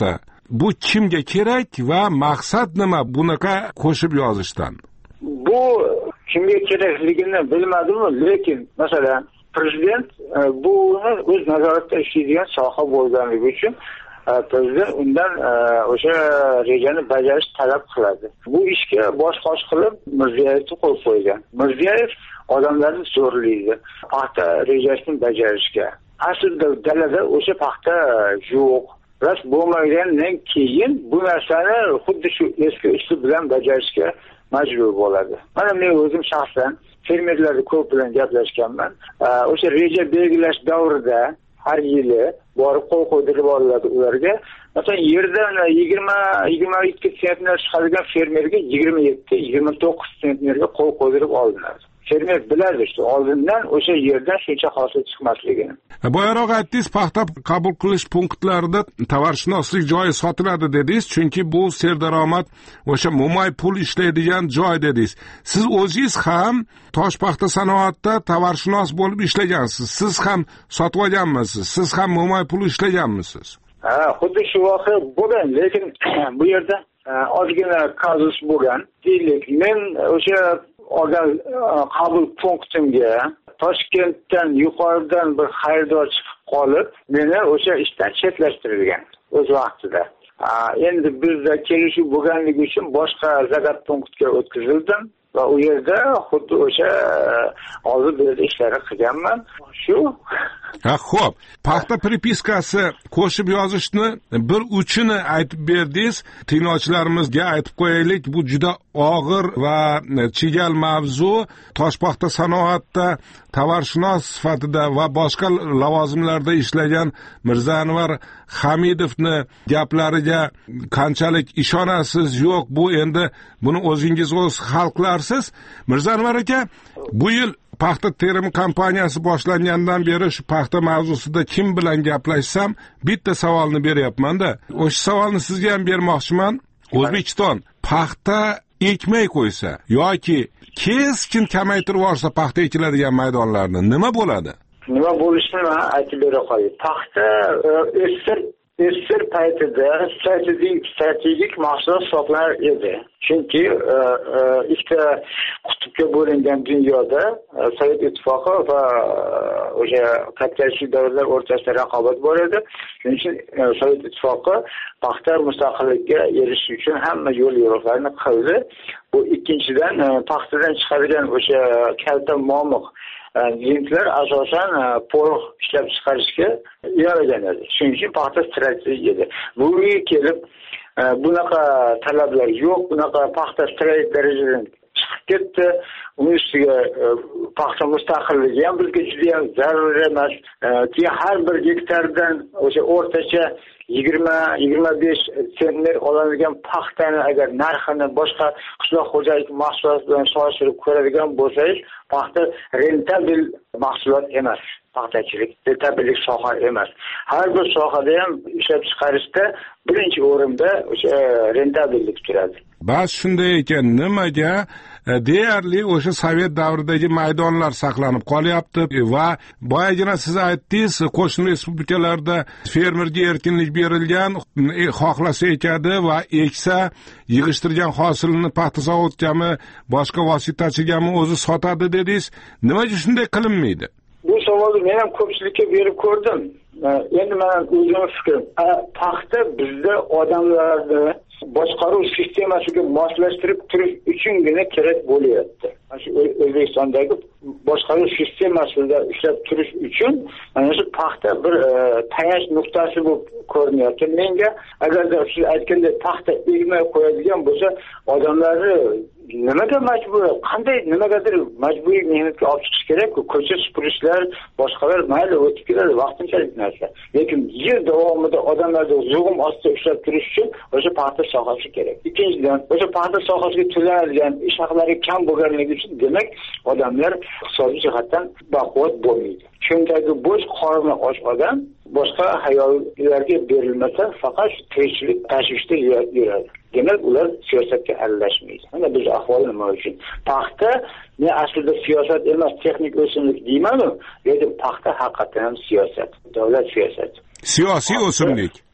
S1: bu kimga kerak va maqsad nima bunaqa qo'shib yozishdan?
S13: Bu kimga kerakligini bilmadimmi, lekin masalan prezident buni o'z nazoratida ishlaydigan soha bo'lganligi uchun prezident undan o'sha rejani bajarish talab qiladi. Bu ishga bosh qosh qilib Mirziyoyevni qo'yib qo'ygan. Mirziyoyev odamlarni zo'rlaydi paxta rejasini bajarishga. Aslida dalada o'sha paxta yo'q. Ras bo'lmagandan keyin bu narsani xuddi shu eski usul bilan bajarishga majbur bo'ladi. Mana men o'zim shaxsan fermerlarni ko'p bilan gaplashganman. O'sha reja belgilash davrida har yili borib qo'l qo'ydirib oladi ularga. Masalan, yerdan yigirma yigirma ikki sentner chiqadigan fermerga yigirma yetti yigirma to'qqiz sentnerga qo'l qo'ydirib olinadi. Fermer biladi işte oldindan o'sha yerdan shuncha hosil chiqmasligini.
S1: Boyaroq aytdingiz, paxta qabul qilish punktlarida tovarshunoslik joyi sotiladi dedingiz, chunki bu serdaromad o'sha mo'may pul ishlaydigan joy dedingiz. Siz o'zingiz ham tosh paxta sanoatida tovarshunos bo'lib ishlagansiz. Siz ham sotib olganmisiz? Siz ham mo'may pul ishlaganmisiz?
S13: Ha, xuddi shu voqea bo'lgan, lekin bu yerda ozgina kazus bo'lgan. Deylik, men o'sha olgan qabul punktimga Toshkentdan yuqoridan bir xaridor chiqib qolib, meni o'sha ishdan chetlashtirilgan o'z vaqtida. Endi bizda kelishuv bo'lganligi uchun boshqa zakat punktga o'tkazildim va u yerda xuddi o'sha hozir berdi ishlarni qilganman. Shu.
S1: Ha, xo'p. Paxta pripiskasi qo'shib yozishni bir uchini aytib berdingiz. Tinglovchilarimizga aytib qo'yaylik, bu juda og'ir va chigal mavzu. Tosh paxta sanoatida tovarshunos sifatida va boshqa lavozimlarda ishlagan Mirza Anvar Hamidovni gaplariga qanchalik ishonasiz? Yo'q, bu endi buni o'zingiz o'z hal qilarsiz. Mirza Anvar aka, bu yil paxta terimi kompaniyasi boshlangandan beri shu paxta mavzusida kim bilan gaplashsam bitta savolni beryapman-da. O'sha savolni sizga ham bermoqchiman. O'zbekiston paxta ekmay qo'ysa yoki keskin kamaytirib yuborsa paxta ekiladigan maydonlarni nima bo'ladi?
S13: Nima bo'lishini men aytib bera qo'yay. Paxta o'sir o'sir paytida strategik strategik mahsulot hisoblanar edi. Chunki ikkita qutbga bo'lingan dunyoda Sovet ittifoqi va o'sha kapitalist davlatlar o'rtasida raqobat bor edi. Shuning uchun Sovet ittifoqi paxta mustaqillikka erishish uchun hamma yo'l yo'riqlarni qildi. Bu ikkinchidan paxtadan chiqadigan o'sha kalta momiq yintlar asosan porox ishlab chiqarishga yaragan edi. Shuning uchun paxta strategik edi. Bugunga kelib bunaqa talablar yo'q, bunaqa paxta strategik darajadan chiqib ketdi. Uning ustiga paxta mustaqilligi ham bizga juda ham zarur emas. Keyin har bir gektardan o'sha o'rtacha yigirma yigirma besh sentner oladigan paxtani agar narxini boshqa qishloq xo'jalik mahsuloti bilan solishtirib ko'radigan bo'lsangiz, paxta rentabel mahsulot emas. Paxtachilik rentabillik soha emas. Har bir sohada ham ishlab chiqarishda birinchi o'rinda o'sha rentabellik turadi.
S1: Bas shunday ekan, nimaga deyarli o'sha Sovet davridagi maydonlar saqlanib qolyapti va boyagina siz aytdingiz, qo'shni respublikalarda fermerga erkinlik berilgan, xohlasa ekadi va eksa yig'ishtirgan hosilini paxta zavodgami, boshqa vositachigami o'zi sotadi dedingiz. Nimaga shunday qilinmaydi?
S13: Bu savolni men ham ko'pchilikka berib ko'rdim. Endi men o'zim fikrim, paxta bizda odamlarni boshqaruv sistemasiga moslashtirib turish uchungina kerak bo'lyapti. Shu O'zbekistondagi boshqaruv sistemasida ishlab turish uchun mana shu paxta bir tayanch nuqtasi bo'lib ko'rinyapti. Menga agarda siz aytgandek paxta egmay qo'yadigan bo'lsa, odamlarni nimaga majbur, qanday nimagadir majburiy mehnatga olib chiqish kerak-ku. Ko'cha supurishlar, boshqalar mayli o'tib keladi, vaqtinchalik narsa. Lekin yil davomida odamlarni zug'um ostida ishlab turish uchun o'sha paxta sohasi kerak. Ikkinchidan, o'sha paxta sohasiga to'lanadigan ish haqlari kam bo'lganligi uchun demak, odamlar iqtisodiy jihatdan baquvvat bo'lmaydi. Cho'ntagi bo'sh, qorni och odam boshqa hayollarga berilmasa, faqat tirikchilik tashvishda yuradi. Demak, ular siyosatga aralashmaydi. Mana biz ahvol nima uchun? Paxta ne aslida siyosat emas, texnik o'simlik deyman-ku, lekin paxta haqiqatan ham siyosat, davlat siyosati.
S1: Siyosiy o'simlik.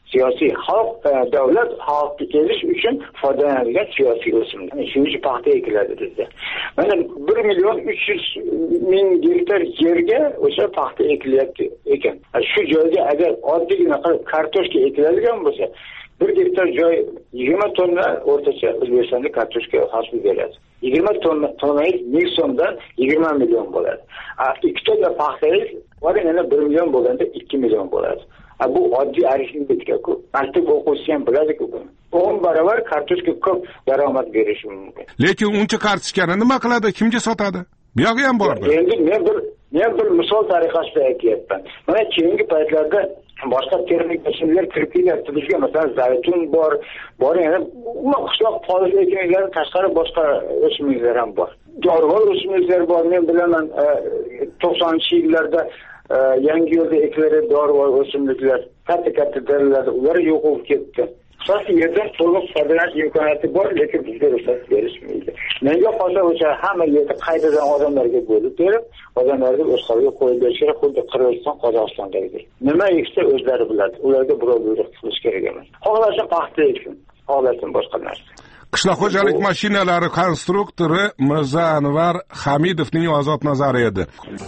S13: siyosiy xalq davlat xalqqa kelish uchun foydalanadigan siyosiy o'simlik. Shuning uchun paxta ekiladi bizda. Mana bir million uch yuz ming gektar yerga o'sha paxta ekilyapti ekan. Shu joyga agar oddiygina qilib kartoshka ekiladigan bo'lsa, bir gektar joy yigirma tonna o'rtacha O'zbekistonda kartoshka hosil beradi. yigirma tonna tonnangiz ming so'mdan yigirma million bo'ladi. ikki tonna paxtangiz yana bir million bo'lganda ikki million bo'ladi. Bu oddiy arifmetika-ku. Maktab o'quvchisi ham biladi-ku buni. o'n barobar kartoshka ko'p daromad berishi mumkin.
S1: Lekin uncha kartoshkani nima qiladi? Kimga sotadi? Bu yoqi ham bor.
S13: Endi men bir men bir misol tariqasida aytyapman. Mana keyingi paytlarda boshqa texnik mashinlar kirib kelyapti bizga. Masalan, zaytun bor, bor yana umuman qishloq polish ekinlaridan tashqari boshqa o'simliklar ham bor. Dorivor o'simliklar bor. Men bilaman to'qsoninchi yillarda yangi yo'lda ekilgan dorivor o'simliklar, katta-katta daralarda ular yo'q bo'lib ketdi. So'ng yerdan to'liq foydalanish imkoniyati bor, lekin bizga ruxsat berishmaydi. Menga qolsa o'sha hamma yerda qaytadan odamlarga bo'lib berib, odamlarga o'z holiga qo'yib berishga xuddi Qirg'iziston, Qozog'istondagidek. Nima eksa o'zlari biladi. Ularga birov buyruq qilish kerak emas. Xohlasa paxta eksin, xohlasa boshqa narsa.
S1: Qishloq xo'jalik mashinalari konstruktori Mirza Anvar Hamidovning ozod nazari edi.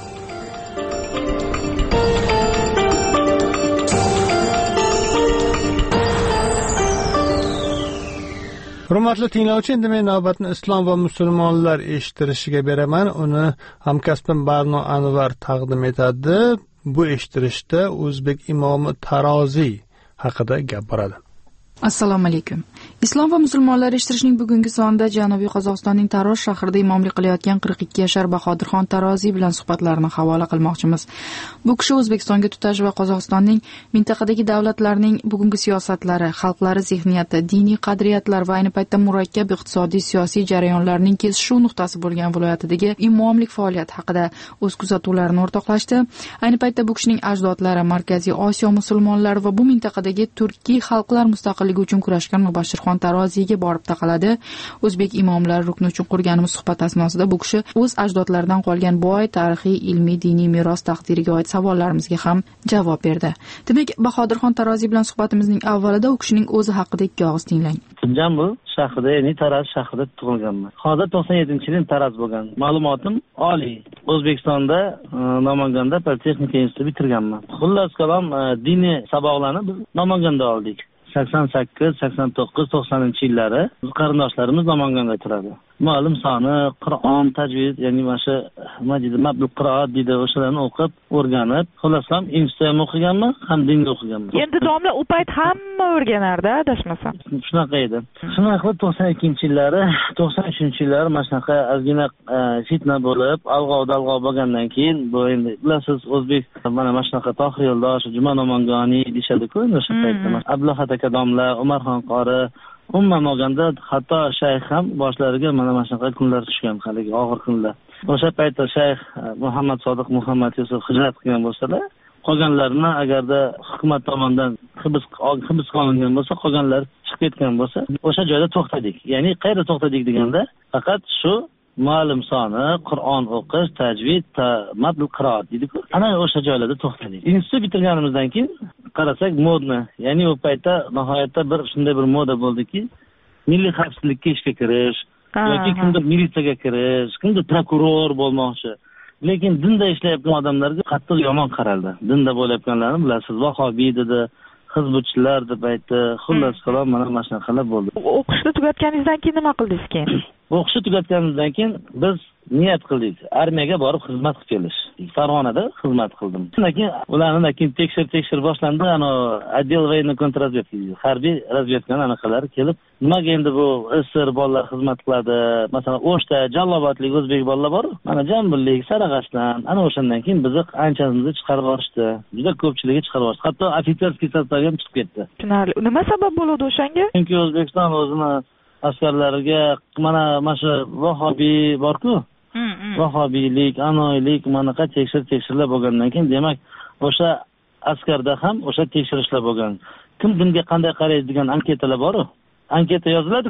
S4: Hurmatli tinglovchi, endi men navbatni islom va musulmonlar eshittirishiga beraman. Uni hamkasbim Barno Anvar taqdim etadi. Bu eshittirishda o'zbek imomi Taroziy haqida gap boradi.
S5: Assalomu alaykum. Islom va musulmonlar eshittirishning bugungi sonida Janubiy Qozog'istonning Taroz shahrida imomlik qilayotgan qirq ikki yashar Bahodirxon Taroziy bilan suhbatlarni havola qilmoqchimiz. Bu kishi O'zbekistonga tutash va Qozog'istonning mintaqadagi davlatlarning bugungi siyosatlari, xalqlari zehniyati, diniy qadriyatlar va ayni paytda murakkab iqtisodiy siyosiy jarayonlarning kesishuv nuqtasi bo'lgan viloyatidagi imomlik faoliyati haqida o'z kuzatuvlarini o'rtoqlashdi. Ayni paytda bu kishining ajdodlari Markaziy Osiyo musulmonlari va bu mintaqadagi turkiy xalqlar mustaqilligi uchun kurashgan Mubashshirxon Taroziyga borib taqaladi. O'zbek imomlari rukni uchun qurganimiz suhbat asnosida bu kishi o'z ajdodlaridan qolgan boy tarixiy, ilmiy, diniy meros taqdiriga oid savollarimizga ham javob berdi. Demak, Bahodirxon Taroziy bilan suhbatimizning avvalida u kishining o'zi haqida ikki og'iz tinglang.
S14: Jambul shahrida, ya'ni Taraz shahrida tug'ilganman. Hozir to'qson yettinchi yil Taraz bo'lgan. Ma'lumotim oliy. O'zbekistonda Namanganda Politexnika institutini bitirganman. Xullas kalom diniy saboqlarni biz Namanganda oldik. sakson sakkiz, sakson to'qqiz, to'qsoninchi yillari qarindoshlarimiz Namanganda turadi. Ma'lum soni, Qur'on, tajvid, ya'ni mana shu majid mabul qiroat deydi, o'shalarni o'qib, o'rganib, xullas ham institutda ham o'qiganman, ham dinda o'qiganman.
S15: Endi domla u payt hamma o'rganardi, adashmasam.
S14: Shunaqa edi. Shunaqa qilib to'qson ikkinchi yillari, to'qson uchinchi yillari mana shunaqa ozgina fitna bo'lib, alg'ov-dalg'ov bo'lgandan keyin, bu endi bilasiz, o'zbek mana mana shunaqa Tohir Yo'ldosh, Juma Nomangani deyshadi-ku, o'sha paytda. Abdullahat aka domla, Umarxon qori, umuman olganda hatto shayx ham boshlariga mana mana shunaqa kunlar tushgan, haligi og'ir kunlar. O'sha paytda shayx Muhammad Sodiq Muhammad Yusuf hijrat qilgan bo'lsalar, qolganlarni agarda hukumat tomonidan hibs hibsga olingan bo'lsa, qolganlar chiqib ketgan bo'lsa, o'sha joyda to'xtadik. Ya'ni qayerda to'xtadik deganda, faqat shu ma'lum soni, Qur'on o'qish, tajvid, matn qiroat deydi-ku. Ana o'sha joylarda to'xtadik. Institut bitirganimizdan keyin qarasak modni, ya'ni u paytda nihoyatda bir shunday bir moda bo'ldiki, milliy xavfsizlikka ishga kirish, yoki kimdir militsiyaga kirish, kimdir prokuror bo'lmoqchi. Lekin dinda ishlayotgan odamlarga qattiq yomon qaraldi. Dinda bo'layotganlarni bilasiz, vahobiy dedi, hizbutchilar deb aytdi. Xullas qalom mana mana shunaqalar bo'ldi.
S15: O'qishni tugatganingizdan keyin nima qildingiz keyin?
S14: O'qishni tugatganimizdan keyin biz niyat qildik, armiyaga borib xizmat qilib kelish. Farg'onada xizmat qildim. Shundan keyin ularni keyin tekshir tekshir boshlandi, ana отдел военной контрразведки, harbiy razvedkani anaqalari kelib, nimaga endi bu SSR bolalar xizmat qiladi? Masalan, O'shda Jallobatlik o'zbek bolalar bor, mana Jambullik, Sarag'ashdan, ana o'shandan keyin bizni anchamizni chiqarib yuborishdi. Juda ko'pchiligi chiqarib yuborishdi. Hatto ofitserskiy sostav ham chiqib ketdi.
S15: Tushunarli. Nima sabab bo'ladi o'shanga?
S14: Chunki O'zbekiston o'zini askarlariga mana mana shu vahobiy bor-ku, vahobiylik, anoylik, mana qancha tekshir tekshirlar bo'lgandan keyin, demak, o'sha askarda ham o'sha tekshirishlar bo'lgan. Kim dinga qanday qaraydi degan anketalar bor-ku. Anketa yoziladi-ku.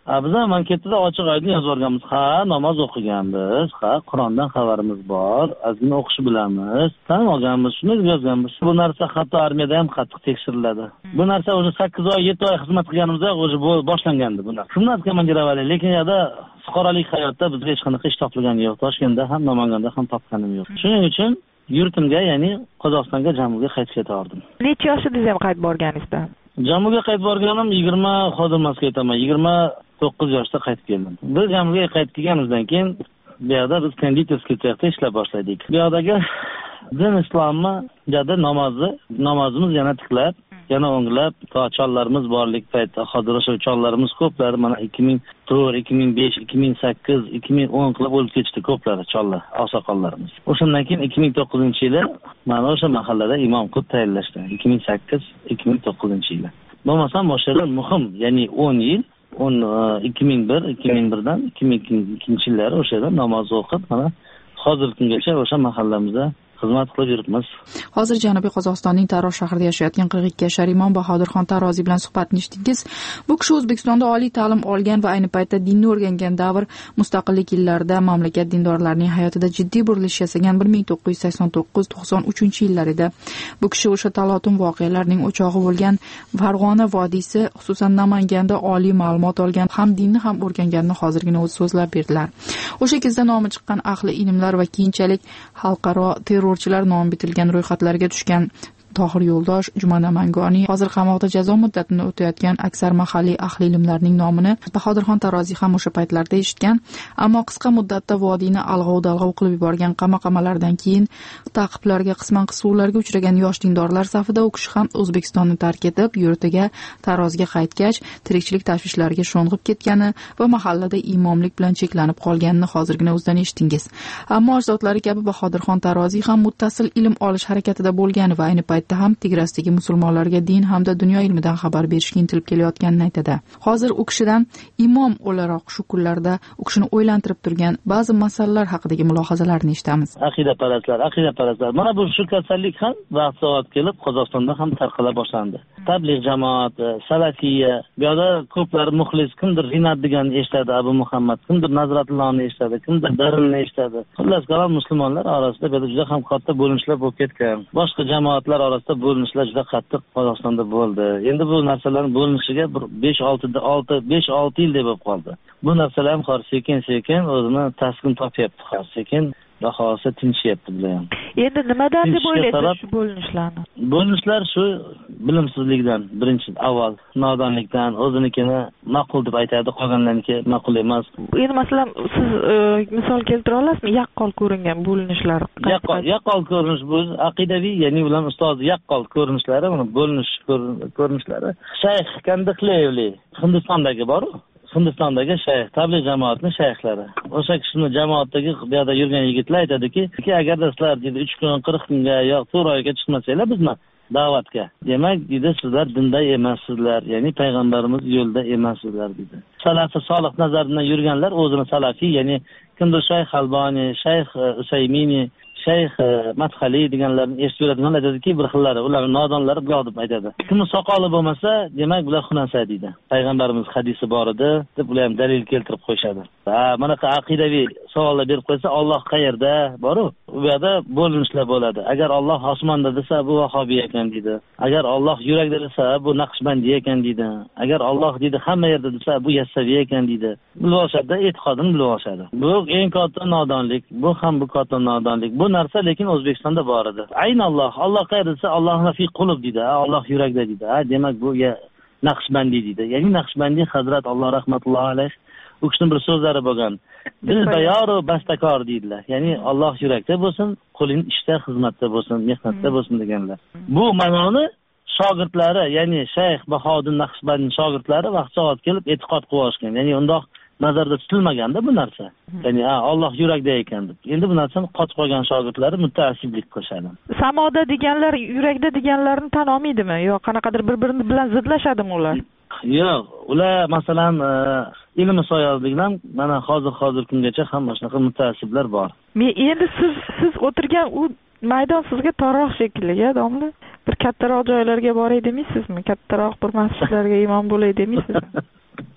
S14: Biz ham anketda ochiq oydin yozib yuborganmiz. Ha, namoz o'qiganmiz, ha, Qur'ondan xabarimiz bor, ozgina o'qishni bilamiz, tan olganmiz, shuni yozganmiz. Bu narsa hatto armiyada ham qattiq tekshiriladi. Bu narsa o'zi sakkiz oy, yetti oy xizmat qilganimizda o'zi boshlangandi bu narsa. Xizmat komandirovali, lekin yerda fuqarolik hayotda bizga hech qanaqa ish topilgani yo'q. Toshkentda ham, Namanganda ham topganim yo'q. Shuning uchun yurtimga, ya'ni Qozog'istonga Jamuga qaytib ketardim.
S15: Necha yoshingizda ham qaytib borganingizda?
S14: Jamuga qaytib borganim yigirma, hozir emasga aytaman, yigirma to'qqiz yoshda qaytib keldim. Biz Jamuga qaytib kelganimizdan keyin bu yerda biz konditorskiy cexda ishlab boshladik. Bu yerdagi din islomni, jada namozni, namozimiz yana tiklab, yana o'nglab, chollarimiz borlik paytda hozir o'sha chollarimiz ko'plari mana ikki ming to'rt, ikki ming besh, ikki ming sakkiz, ikki ming o'n qilib o'lib ketishdi ko'plari chollar, oqsoqollarimiz. O'shandan keyin ikki ming to'qqizinchi yili mana o'sha mahallada imom qilib tayinlashdi. ikki ming sakkiz, ikki ming to'qqizinchi yili. Bo'lmasam o'sha muhim, ya'ni o'n yil o'n ikki ming bir, ikki ming birdan ikki ming ikkinchi yillari o'sha yerda namoz o'qib, mana hozirgi kungacha o'sha mahallamizda xizmat qilib yuribmiz.
S5: Hozir Janubiy Qozog'istonning Taroz shahrida yashayotgan qirq ikki yashar imom Bahodirxon Taroziy bilan suhbatni eshitdingiz. Bu kishi O'zbekistonda oliy ta'lim olgan va ayni paytda dinni o'rgangan davr mustaqillik yillarida mamlakat dindorlarining hayotida jiddiy burilish yasagan bir ming to'qqiz yuz sakson to'qqiz to'qson uchinchi yillar edi. Bu kishi o'sha talatum voqealarning o'chog'i bo'lgan Farg'ona vodiysi, xususan Namanganda oliy ma'lumot olgan, ham dinni ham o'rganganini hozirgina o'zi so'zlab berdilar. O'sha kezda nomi chiqqan ahli ilmlar va keyinchalik xalqaro terrorchilar nomi bitilgan ro'yxatlarga tushgan Tohir Yo'ldosh, Juman Amangoniy, hozir qamoqda jazo muddatini o'tayotgan aksar mahalliy ahli ilmlarning nomini Bahodirxon Taroziy ham o'sha paytlarda eshitgan, ammo qisqa muddatda vodiyni alg'ov-dalg'ov qilib yuborgan qamoqamalardan keyin ta'qiblarga, qisman qisuvlarga uchragan yosh dindorlar safida u kishi ham O'zbekistonni tark etib, yurtiga Tarozga qaytgach, tirikchilik tashvishlariga sho'ng'ib ketgani va mahallada imomlik bilan cheklanib qolganini hozirgina o'zidan eshitdingiz. Ammo zotlari kabi Bahodirxon Taroziy ham muttasil ilm olish harakatida bo'lgan va ayni paytda ham Tigrasdagi musulmonlarga din hamda dunyo ilmidan xabar berishga intilib kelayotganini aytadi. Hozir u kishidan imom o'laroq shu kunlarda u kishini o'ylantirib turgan ba'zi masalalar haqidagi mulohazalarni eshitamiz.
S14: Aqidaparastlar, aqidaparastlar. Mana bu shu kasallik ham vaqt soat kelib Qozog'istonda ham tarqala boshlandi. Tabligh jamoati, salafiya, bu yerda ko'plar muxlis, kimdir Rinat deganni eshitadi, Abu Muhammad, kimdir Nazratullohni eshitadi, kimdir Darinni eshitadi. Xullas kalom musulmonlar orasida bu yerda juda ham katta bo'linishlar bo'lib ketgan. Boshqa jamoatlar orasida bo'linishlar juda qattiq Qozog'istonda bo'ldi. Endi bu narsalarning bo'linishiga bir besh olti besh olti yil deb bo'lib qoldi. Bu narsalar ham hozir sekin-sekin o'zini taskin topyapti, hozir sekin bahosi tinchyapti bilan.
S15: Endi nimadan deb o'ylaysiz shu bo'linishlarni?
S14: Bo'linishlar shu bilimsizlikdan, birinchi avval nodonlikdan, o'zinikini ma'qul deb aytadi, qolganlarniki ma'qul emas.
S15: Endi masalan siz misol keltira olasizmi? Yaqqol ko'ringan bo'linishlar.
S14: Yaqqol, yaqqol ko'rinish bu aqidaviy, ya'ni ular ustoz yaqqol ko'rinishlari, uni bo'linish ko'rinishlari. Shayx Kandiqlevli Hindistondagi bor. Hindistondagi shayx, tabligh jamoatining shayxlari. O'sha kishining jamoatdagi bu yerda yurgan yigitlar aytadiki, agarda sizlar dedi uch kun, qirq kunga yo'q to'rt oyga chiqmasanglar bizni da'vatga, demak dedi sizlar dinda emassizlar, ya'ni payg'ambarimiz yo'lda emassizlar dedi. Salafi solih nazaridan yurganlar o'zini salafiy, ya'ni kimdir shayx Albani, shayx Usaymini, shayx Madxali deganlarni eshitib yuradiganlar aytadiki, bir xillari, ular nodonlari bular deb aytadi. Kimni soqoli bo'lmasa, demak bular xunasa deydi. Payg'ambarimiz hadisi bor edi deb ular ham dalil keltirib qo'yishadi. Ha, mana shu aqidaviy savollar berib qo'ysa, Alloh qayerda bor-u? U yerda bo'linishlar bo'ladi. Agar Alloh osmonda desa, bu vahobiy ekan deydi. Agar Alloh yurakda desa, bu naqshbandiy ekan deydi. Agar Alloh deydi hamma yerda desa, bu yassaviy ekan deydi. Bilib olishadi, e'tiqodini bilib olishadi. Bu eng katta nodonlik, bu ham bu katta nodonlik. Bu narsa lekin O'zbekistonda bor edi. Ayn Alloh, Alloh qayerda desa, Allohning fi qulub deydi. Alloh yurakda deydi. Ha, demak bu ya naqshbandiy deydi. Ya'ni naqshbandiy Hazrat Alloh rahmatullohi alayh u kishining bir so'zlari bo'lgan. Bil bayoru bastakor deydilar. Ya'ni Alloh yurakda bo'lsin, qo'ling ishda, xizmatda bo'lsin, mehnatda bo'lsin deganlar. Bu ma'noni shogirdlari, ya'ni Shayx Bahodir Naqshbandning shogirdlari vaqt soat kelib e'tiqod qilib olishgan. Ya'ni undoq nazarda tutilmaganda bu narsa. Ya'ni Alloh yurakda ekan deb. Endi bu narsani qotib qolgan shogirdlari mutaassiblik qilishadi.
S15: Samoda deganlar yurakda deganlarni tan olmaydimi? Yo qanaqadir bir-birini bilan zidlashadimi ular?
S14: Yo'q, ular masalan ilmi soyozlikdan mana hozir hozir kungacha hamma shunaqa mutaassiblar bor.
S15: Men endi siz siz o'tirgan u maydon sizga torroq shekilli-ya, domla. Bir kattaroq joylarga boray demaysizmi? Kattaroq bir masjidlarga imom bo'lay demaysizmi?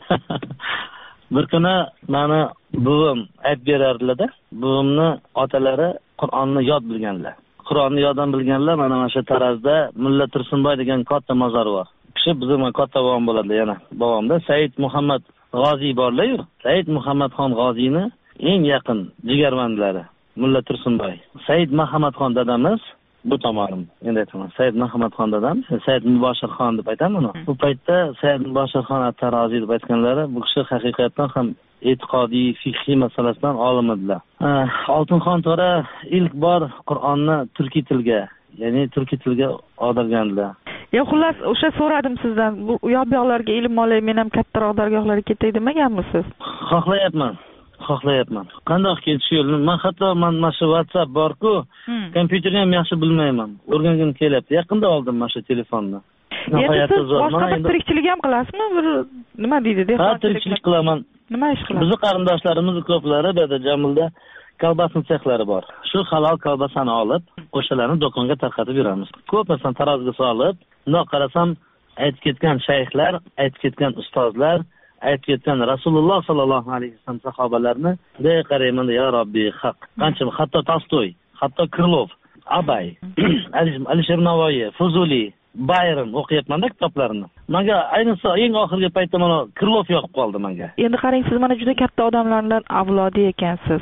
S14: bir kuni mani buvim aytib berardilarda, buvimni otalari Qur'onni yod bilganlar. Qur'onni yoddan bilganlar, mana mana shu tarazda Mulla Tursunboy degan katta mozor bor. Kishi bizning katta bobom bo'ladi, yana bobomda Said Muhammad G'oziy borlar-ku. Said Muhammad xon G'oziyni eng yaqin jigarmandlari Mulla Tursunboy. Said Muhammadxon dadamiz bu tomonim. Endi aytaman, Said Muhammadxon dadam, Said Muboshirxon deb aytaman uni. Bu paytda Said Muboshirxon at-Taroziy deb aytganlari, bu kishi haqiqatan ham e'tiqodiy, fiqhiy masalasidan olim edilar. Oltinxon to'ra ilk bor Qur'onni turkiy tilga, ya'ni turkiy tilga oldirganlar.
S15: Ya xullas, o'sha so'radim sizdan, bu u yoq yoqlarga ilm olay, men ham kattaroq dargohlarga ketay demaganmisiz?
S14: Xohlayapman. Xohlayapman. Qanday ketish yo'lini? Men hatto men mana shu WhatsApp bor-ku, kompyuterni ham yaxshi bilmayman. O'rgangim kelyapti. Yaqinda oldim mana shu telefonni.
S15: Endi siz boshqa bir tirikchilik ham qilasizmi? Bir nima deydi?
S14: Ha, tirikchilik qilaman.
S15: Nima ish qilasiz?
S14: Bizning qarindoshlarimiz ko'plari bu yerda Jamilda kolbasni sexlari bor. Shu halol kolbasani olib, o'shalarni do'konga tarqatib beramiz. Ko'p masalan tarozga solib, bundoq qarasam, aytib ketgan shayxlar, aytib ketgan ustozlar, aytib ketgan Rasululloh sallallohu alayhi vasallam sahobalarni de qarayman, ya Robbi, haq. Qancha hatto Tolstoy, hatto Krylov, Abay, Alisher Navoiy, Fuzuli, Bayron o'qiyapman-da kitoblarini. Menga ayniqsa eng oxirgi paytda mana Krylov yoqib qoldi menga.
S15: Endi qarang, siz mana juda katta odamlardan avlodi ekansiz.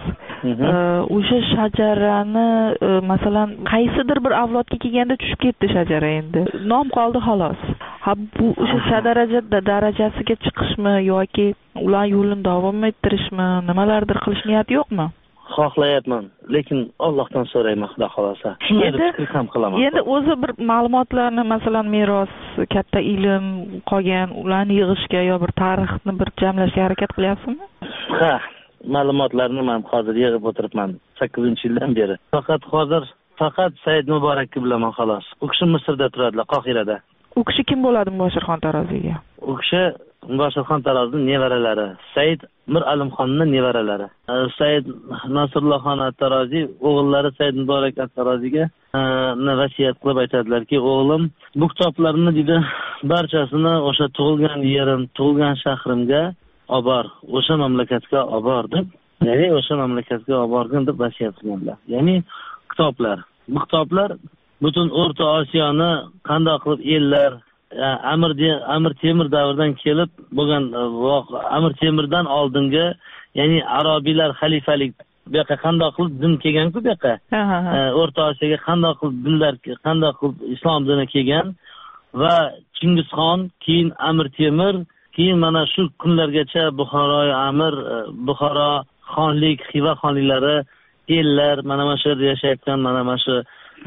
S15: O'sha shajarani masalan qaysidir bir avlodga kelganda tushib ketdi shajara endi. Nom qoldi xolos. Ha, bu o'sha darajada darajasiga chiqishmi yoki ular yo'lini davom ettirishmi, nimalardir qilish niyati yo'qmi?
S14: Xohlayapman, lekin Allohdan so'rayman, xudo xolasa. Shunday fikr ham qilaman.
S15: Endi o'zi bir ma'lumotlarni, masalan, meros, katta ilm qolgan, ularni yig'ishga yo bir tarixni bir jamlashga harakat qilyapsizmi?
S14: Ha, ma'lumotlarni men hozir yig'ib o'tiribman sakkizinchi yildan beri. Faqat hozir faqat Said Muborakni bilaman xolos. U kishi Misrda turadilar, Qohirada.
S15: U kishi kim bo'ladi Muboshirxon Taroziyga?
S14: U kishi Muboshirxon Taroziyning nevaralari, Said Mir Alimxonning nevaralari. Said Nasrullohxon at-Taroziy o'g'illari Said Muborak at-Taroziyga vasiyat qilib aytadilarki, o'g'lim, bu kitoblarni dedi, barchasini o'sha tug'ilgan yerim, tug'ilgan shahrimga olib bor, o'sha mamlakatga olib bor deb, ya'ni o'sha mamlakatga olib borgin deb vasiyat qilganlar. Ya'ni kitoblar. Bu kitoblar butun O'rta Osiyoni qanday qilib ellar Amir Amir Temur davridan kelib bo'lgan Amir Temurdan oldingi, ya'ni arabiylar xalifalik bu yoqqa qanday qilib din kelgan-ku bu yoqqa. O'rta Osiyoga qanday qilib dinlar, qanday qilib islom dini kelgan va Chingizxon, keyin Amir Temur, keyin mana shu kunlargacha Buxoro Amir, Buxoro xonlik, Xiva xonliklari, ellar, mana mana shu yerda yashayotgan, mana mana shu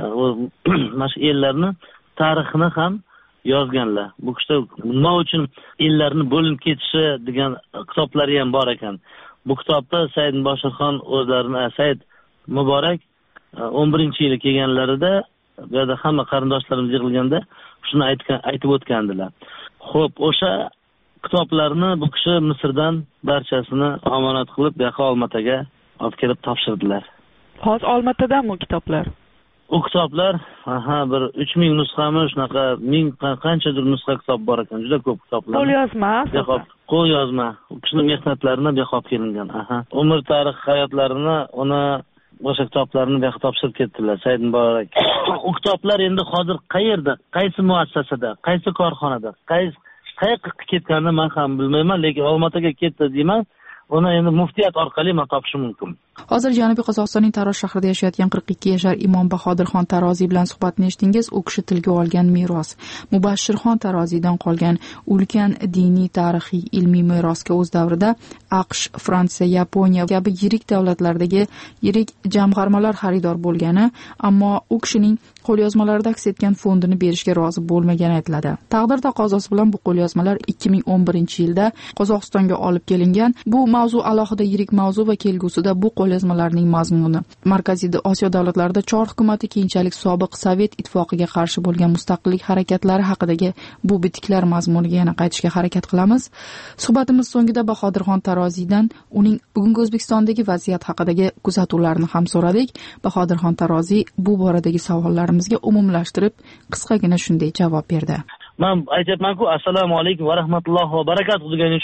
S14: mana shu ellarni tarixini ham yozganlar. Bu kishi nima uchun ellarni bo'linib ketishi degan kitoblari ham bor ekan. Bu kitobda Said Muboshirxon o'zlarini, Said Muborak o'n birinchi yili kelganlarida, bu yerda hamma qarindoshlarimiz yig'ilganda shuni aytgan, aytib o'tgandilar. Xo'p, o'sha kitoblarni bu kishi Misrdan barchasini omonat qilib, bu yoqqa Olmataga olib kelib topshirdilar.
S15: Hozir Olmatadami u kitoblar?
S14: U kitoblar, aha, bir uch ming nusxami, shunaqa ming qanchadir nusxa kitob bor ekan, juda ko'p kitoblar.
S15: Qo'l yozma,
S14: qo'l yozma. U kishining mehnatlarini bu yoqqa kelingan, aha. Umr tarix hayotlarini, uni o'sha kitoblarni bu yoqqa topshirib ketdilar, Said Muborak. U kitoblar endi hozir qayerda, qaysi muassasada, qaysi korxonada, qaysi qayerga ketganini men ham bilmayman, lekin Olmataga ketdi deyman. Uni endi muftiyat orqali men topishim mumkin.
S5: Hozir Janubiy Qozog'istonning Taroz shahrida yashayotgan qirq ikki yashar Imom Bahodirxon Taroziy bilan suhbatni eshitdingiz. U kishi tilga olgan meros, Mubashshirxon Taroziydan qolgan ulkan diniy, tarixiy, ilmiy merosga o'z davrida AQSh, Fransiya, Yaponiya kabi yirik davlatlardagi yirik jamg'armalar xaridor bo'lgani, ammo u kishining qo'lyozmalarida aks etgan fondini berishga rozi bo'lmagani aytiladi. Taqdir taqozosi bilan bu qo'lyozmalar ikki ming o'n birinchi yilda Qozog'istonga olib kelingan. Bu mavzu alohida yirik mavzu va kelgusida bu qo'lyozmalarning mazmuni Markaziy Osiyo davlatlarida Chor hukumati, keyinchalik sobiq Sovet ittifoqiga qarshi bo'lgan mustaqillik harakatlari haqidagi bu bitiklar mazmuniga yana qaytishga harakat qilamiz. Suhbatimiz so'ngida Bahodirxon Taroziydan uning bugungi O'zbekistondagi vaziyat haqidagi kuzatuvlarini ham so'radik. Bahodirxon Taroziy bu boradagi savollarimizga umumlashtirib qisqagina shunday javob berdi.
S14: Men aytayapman-ku, assalomu alaykum va rahmatullohi va barakatuh deganing uchun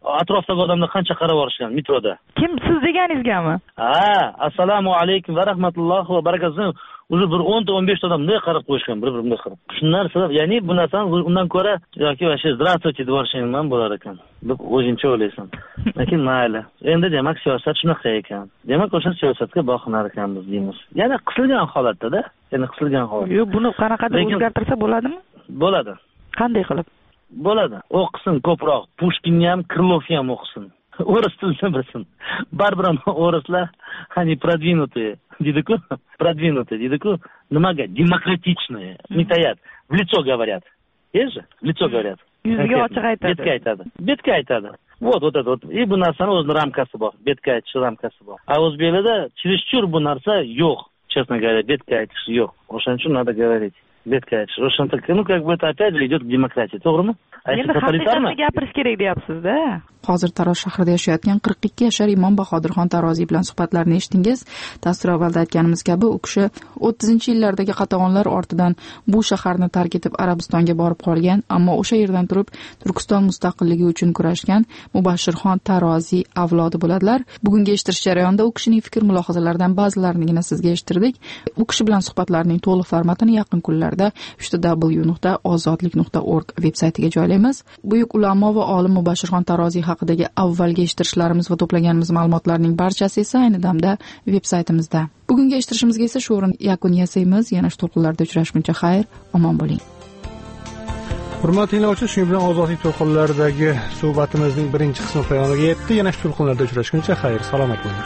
S14: atrofdagi odamlar qancha qarab borishgan metroda.
S15: Kim, siz deganingizgami?
S14: Ha, assalomu alaykum va rahmatullohi va barakatuh. O'zi bir o'n ta o'n besh ta odam bunday qarab qo'yishgan, bir-birimga qarab. Shundan sabab, ya'ni bu narsani undan ko'ra yoki o'sha "Здравствуйте" deb borishing ham bo'lar ekan. Deb o'zingcha o'ylaysan. Lekin mayli. Endi demak siyosat shunaqa ekan. Demak o'sha siyosatga boqinar ekanmiz deymiz. Yana qisilgan holatda-da, yana qisilgan holat.
S15: Yo'q, buni qanaqadir o'zgartirsa bo'ladimi?
S14: Bo'ladi.
S15: Qanday qilib?
S14: Bo'ladi. O'qisin ko'proq. Pushkinni ham, Krılovni ham o'qisin. O'ris tilini bilsin. Baribir o'rislar hani продвинутые, deydi-ku, продвинутые, deydi-ku. Nimaga? Demokratichные. Mitayat. В лицо говорят. Есть же? В лицо говорят.
S15: Yuzga ochiq aytadi.
S14: Betga aytadi. Betga aytadi. Вот, вот это вот. И bu narsani o'zining ramkasi bor. Betga aytish ramkasi bor. A o'zbeklarda чересчур bu narsa yo'q. Честно говоря, betga aytish yo'q. O'shaning uchun надо говорить. Betga aytish. O'shan ну как бы это опять же идет к демократии, to'g'rimi?
S15: Endi haqiqatni gapirish kerak deyapsiz-da.
S5: Hozir Taroz shahrida yashayotgan qirq ikki yashar Imom Bahodirxon Taroziy bilan suhbatlarini eshitdingiz. Dastur avvalda aytganimiz kabi u kishi o'ttizinchi yillardagi qatag'onlar ortidan bu shaharni tark etib Arabistonga borib qolgan, ammo o'sha yerdan turib Turkiston mustaqilligi uchun kurashgan Mubashshirxon Taroziy avlodi bo'ladilar. Bugungi eshitish jarayonida u kishining fikr mulohazalaridan ba'zilarini sizga eshittirdik. U kishi bilan suhbatlarning to'liq formatini yaqin kunlarda uchta w nuqta ozodlik nuqta org veb-saytiga joylaymiz. Buyuk ulamo va olim Mubashshirxon Taroziy haqidagi avvalgi eshittirishlarimiz va to'plaganimiz ma'lumotlarning barchasi esa ayni damda veb-saytimizda. Bugungi eshittirishimizga esa shu o'rin yakun yasaymiz. Yana shu to'lqinlarda uchrashguncha xayr, omon bo'ling.
S4: Hurmatli tinglovchilar, shu bilan ozodlik to'lqinlaridagi suhbatimizning birinchi qismi poyoniga yetdi. Yana shu to'lqinlarda uchrashguncha xayr, salomat bo'ling.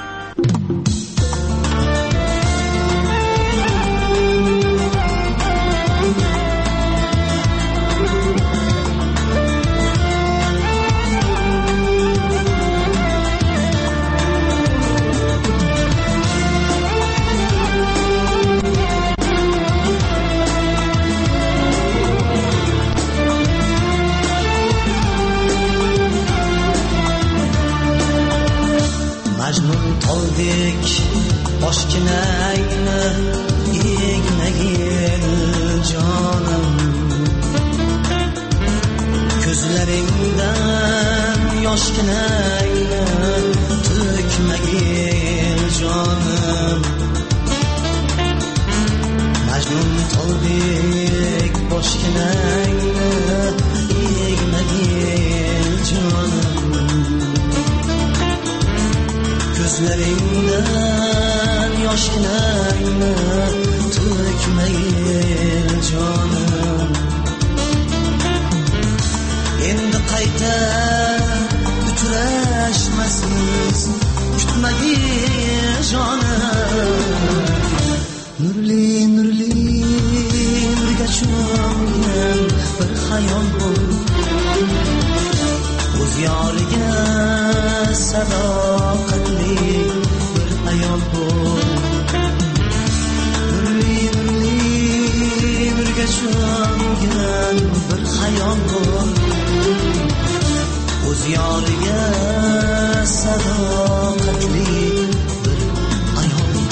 S16: Boshkinayni egmagin jonim, ko'zlaringdan yoshkinayni to'kmagin jonim. Majnun toldek boshkinayni egmagin jonim, ko'zlaringdan yoshkinayni to'kmagin jonim. Endi qayta uchrashmasmiz, kutmagin jonim. Nurli nurli nurga cho'mgan bir xayol bo'l, o'z yoriga sadoqatli bir ayol bo'l. Nurli nurli nurga cho'mgan bir xayol bo'l, o'z yoriga sadoqatli bir ayol bo'l.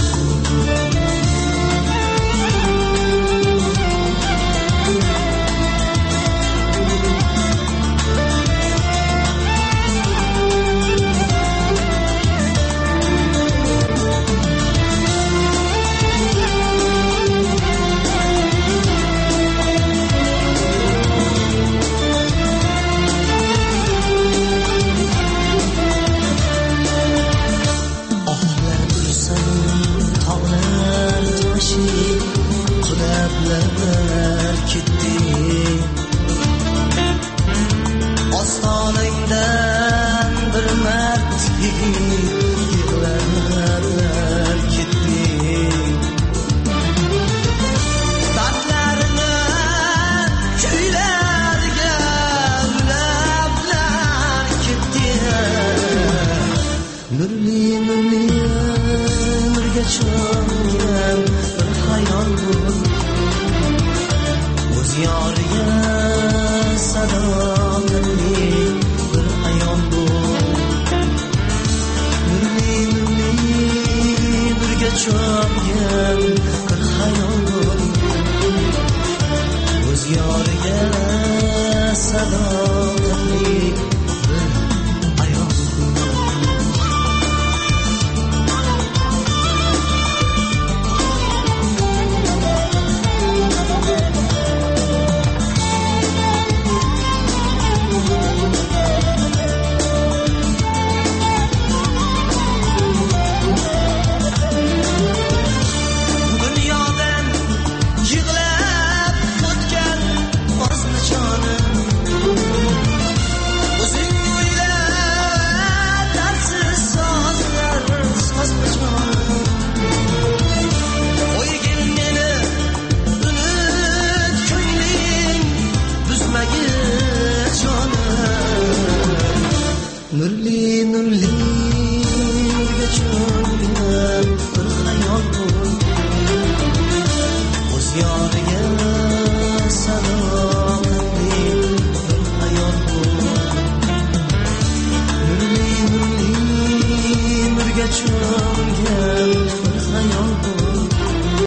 S16: Ostonangdan bir mard yig'lar ketdi, dardlarini kuylarga ulablar ketdi. Nurli nurli nurga cho'mgan bir xayol bo'l, o'z yoriga sadoqatli bir ayol bo'l. Nurli nurli nurga cho'mgan bir xayol bo'l, o'z yoriga sadoqatli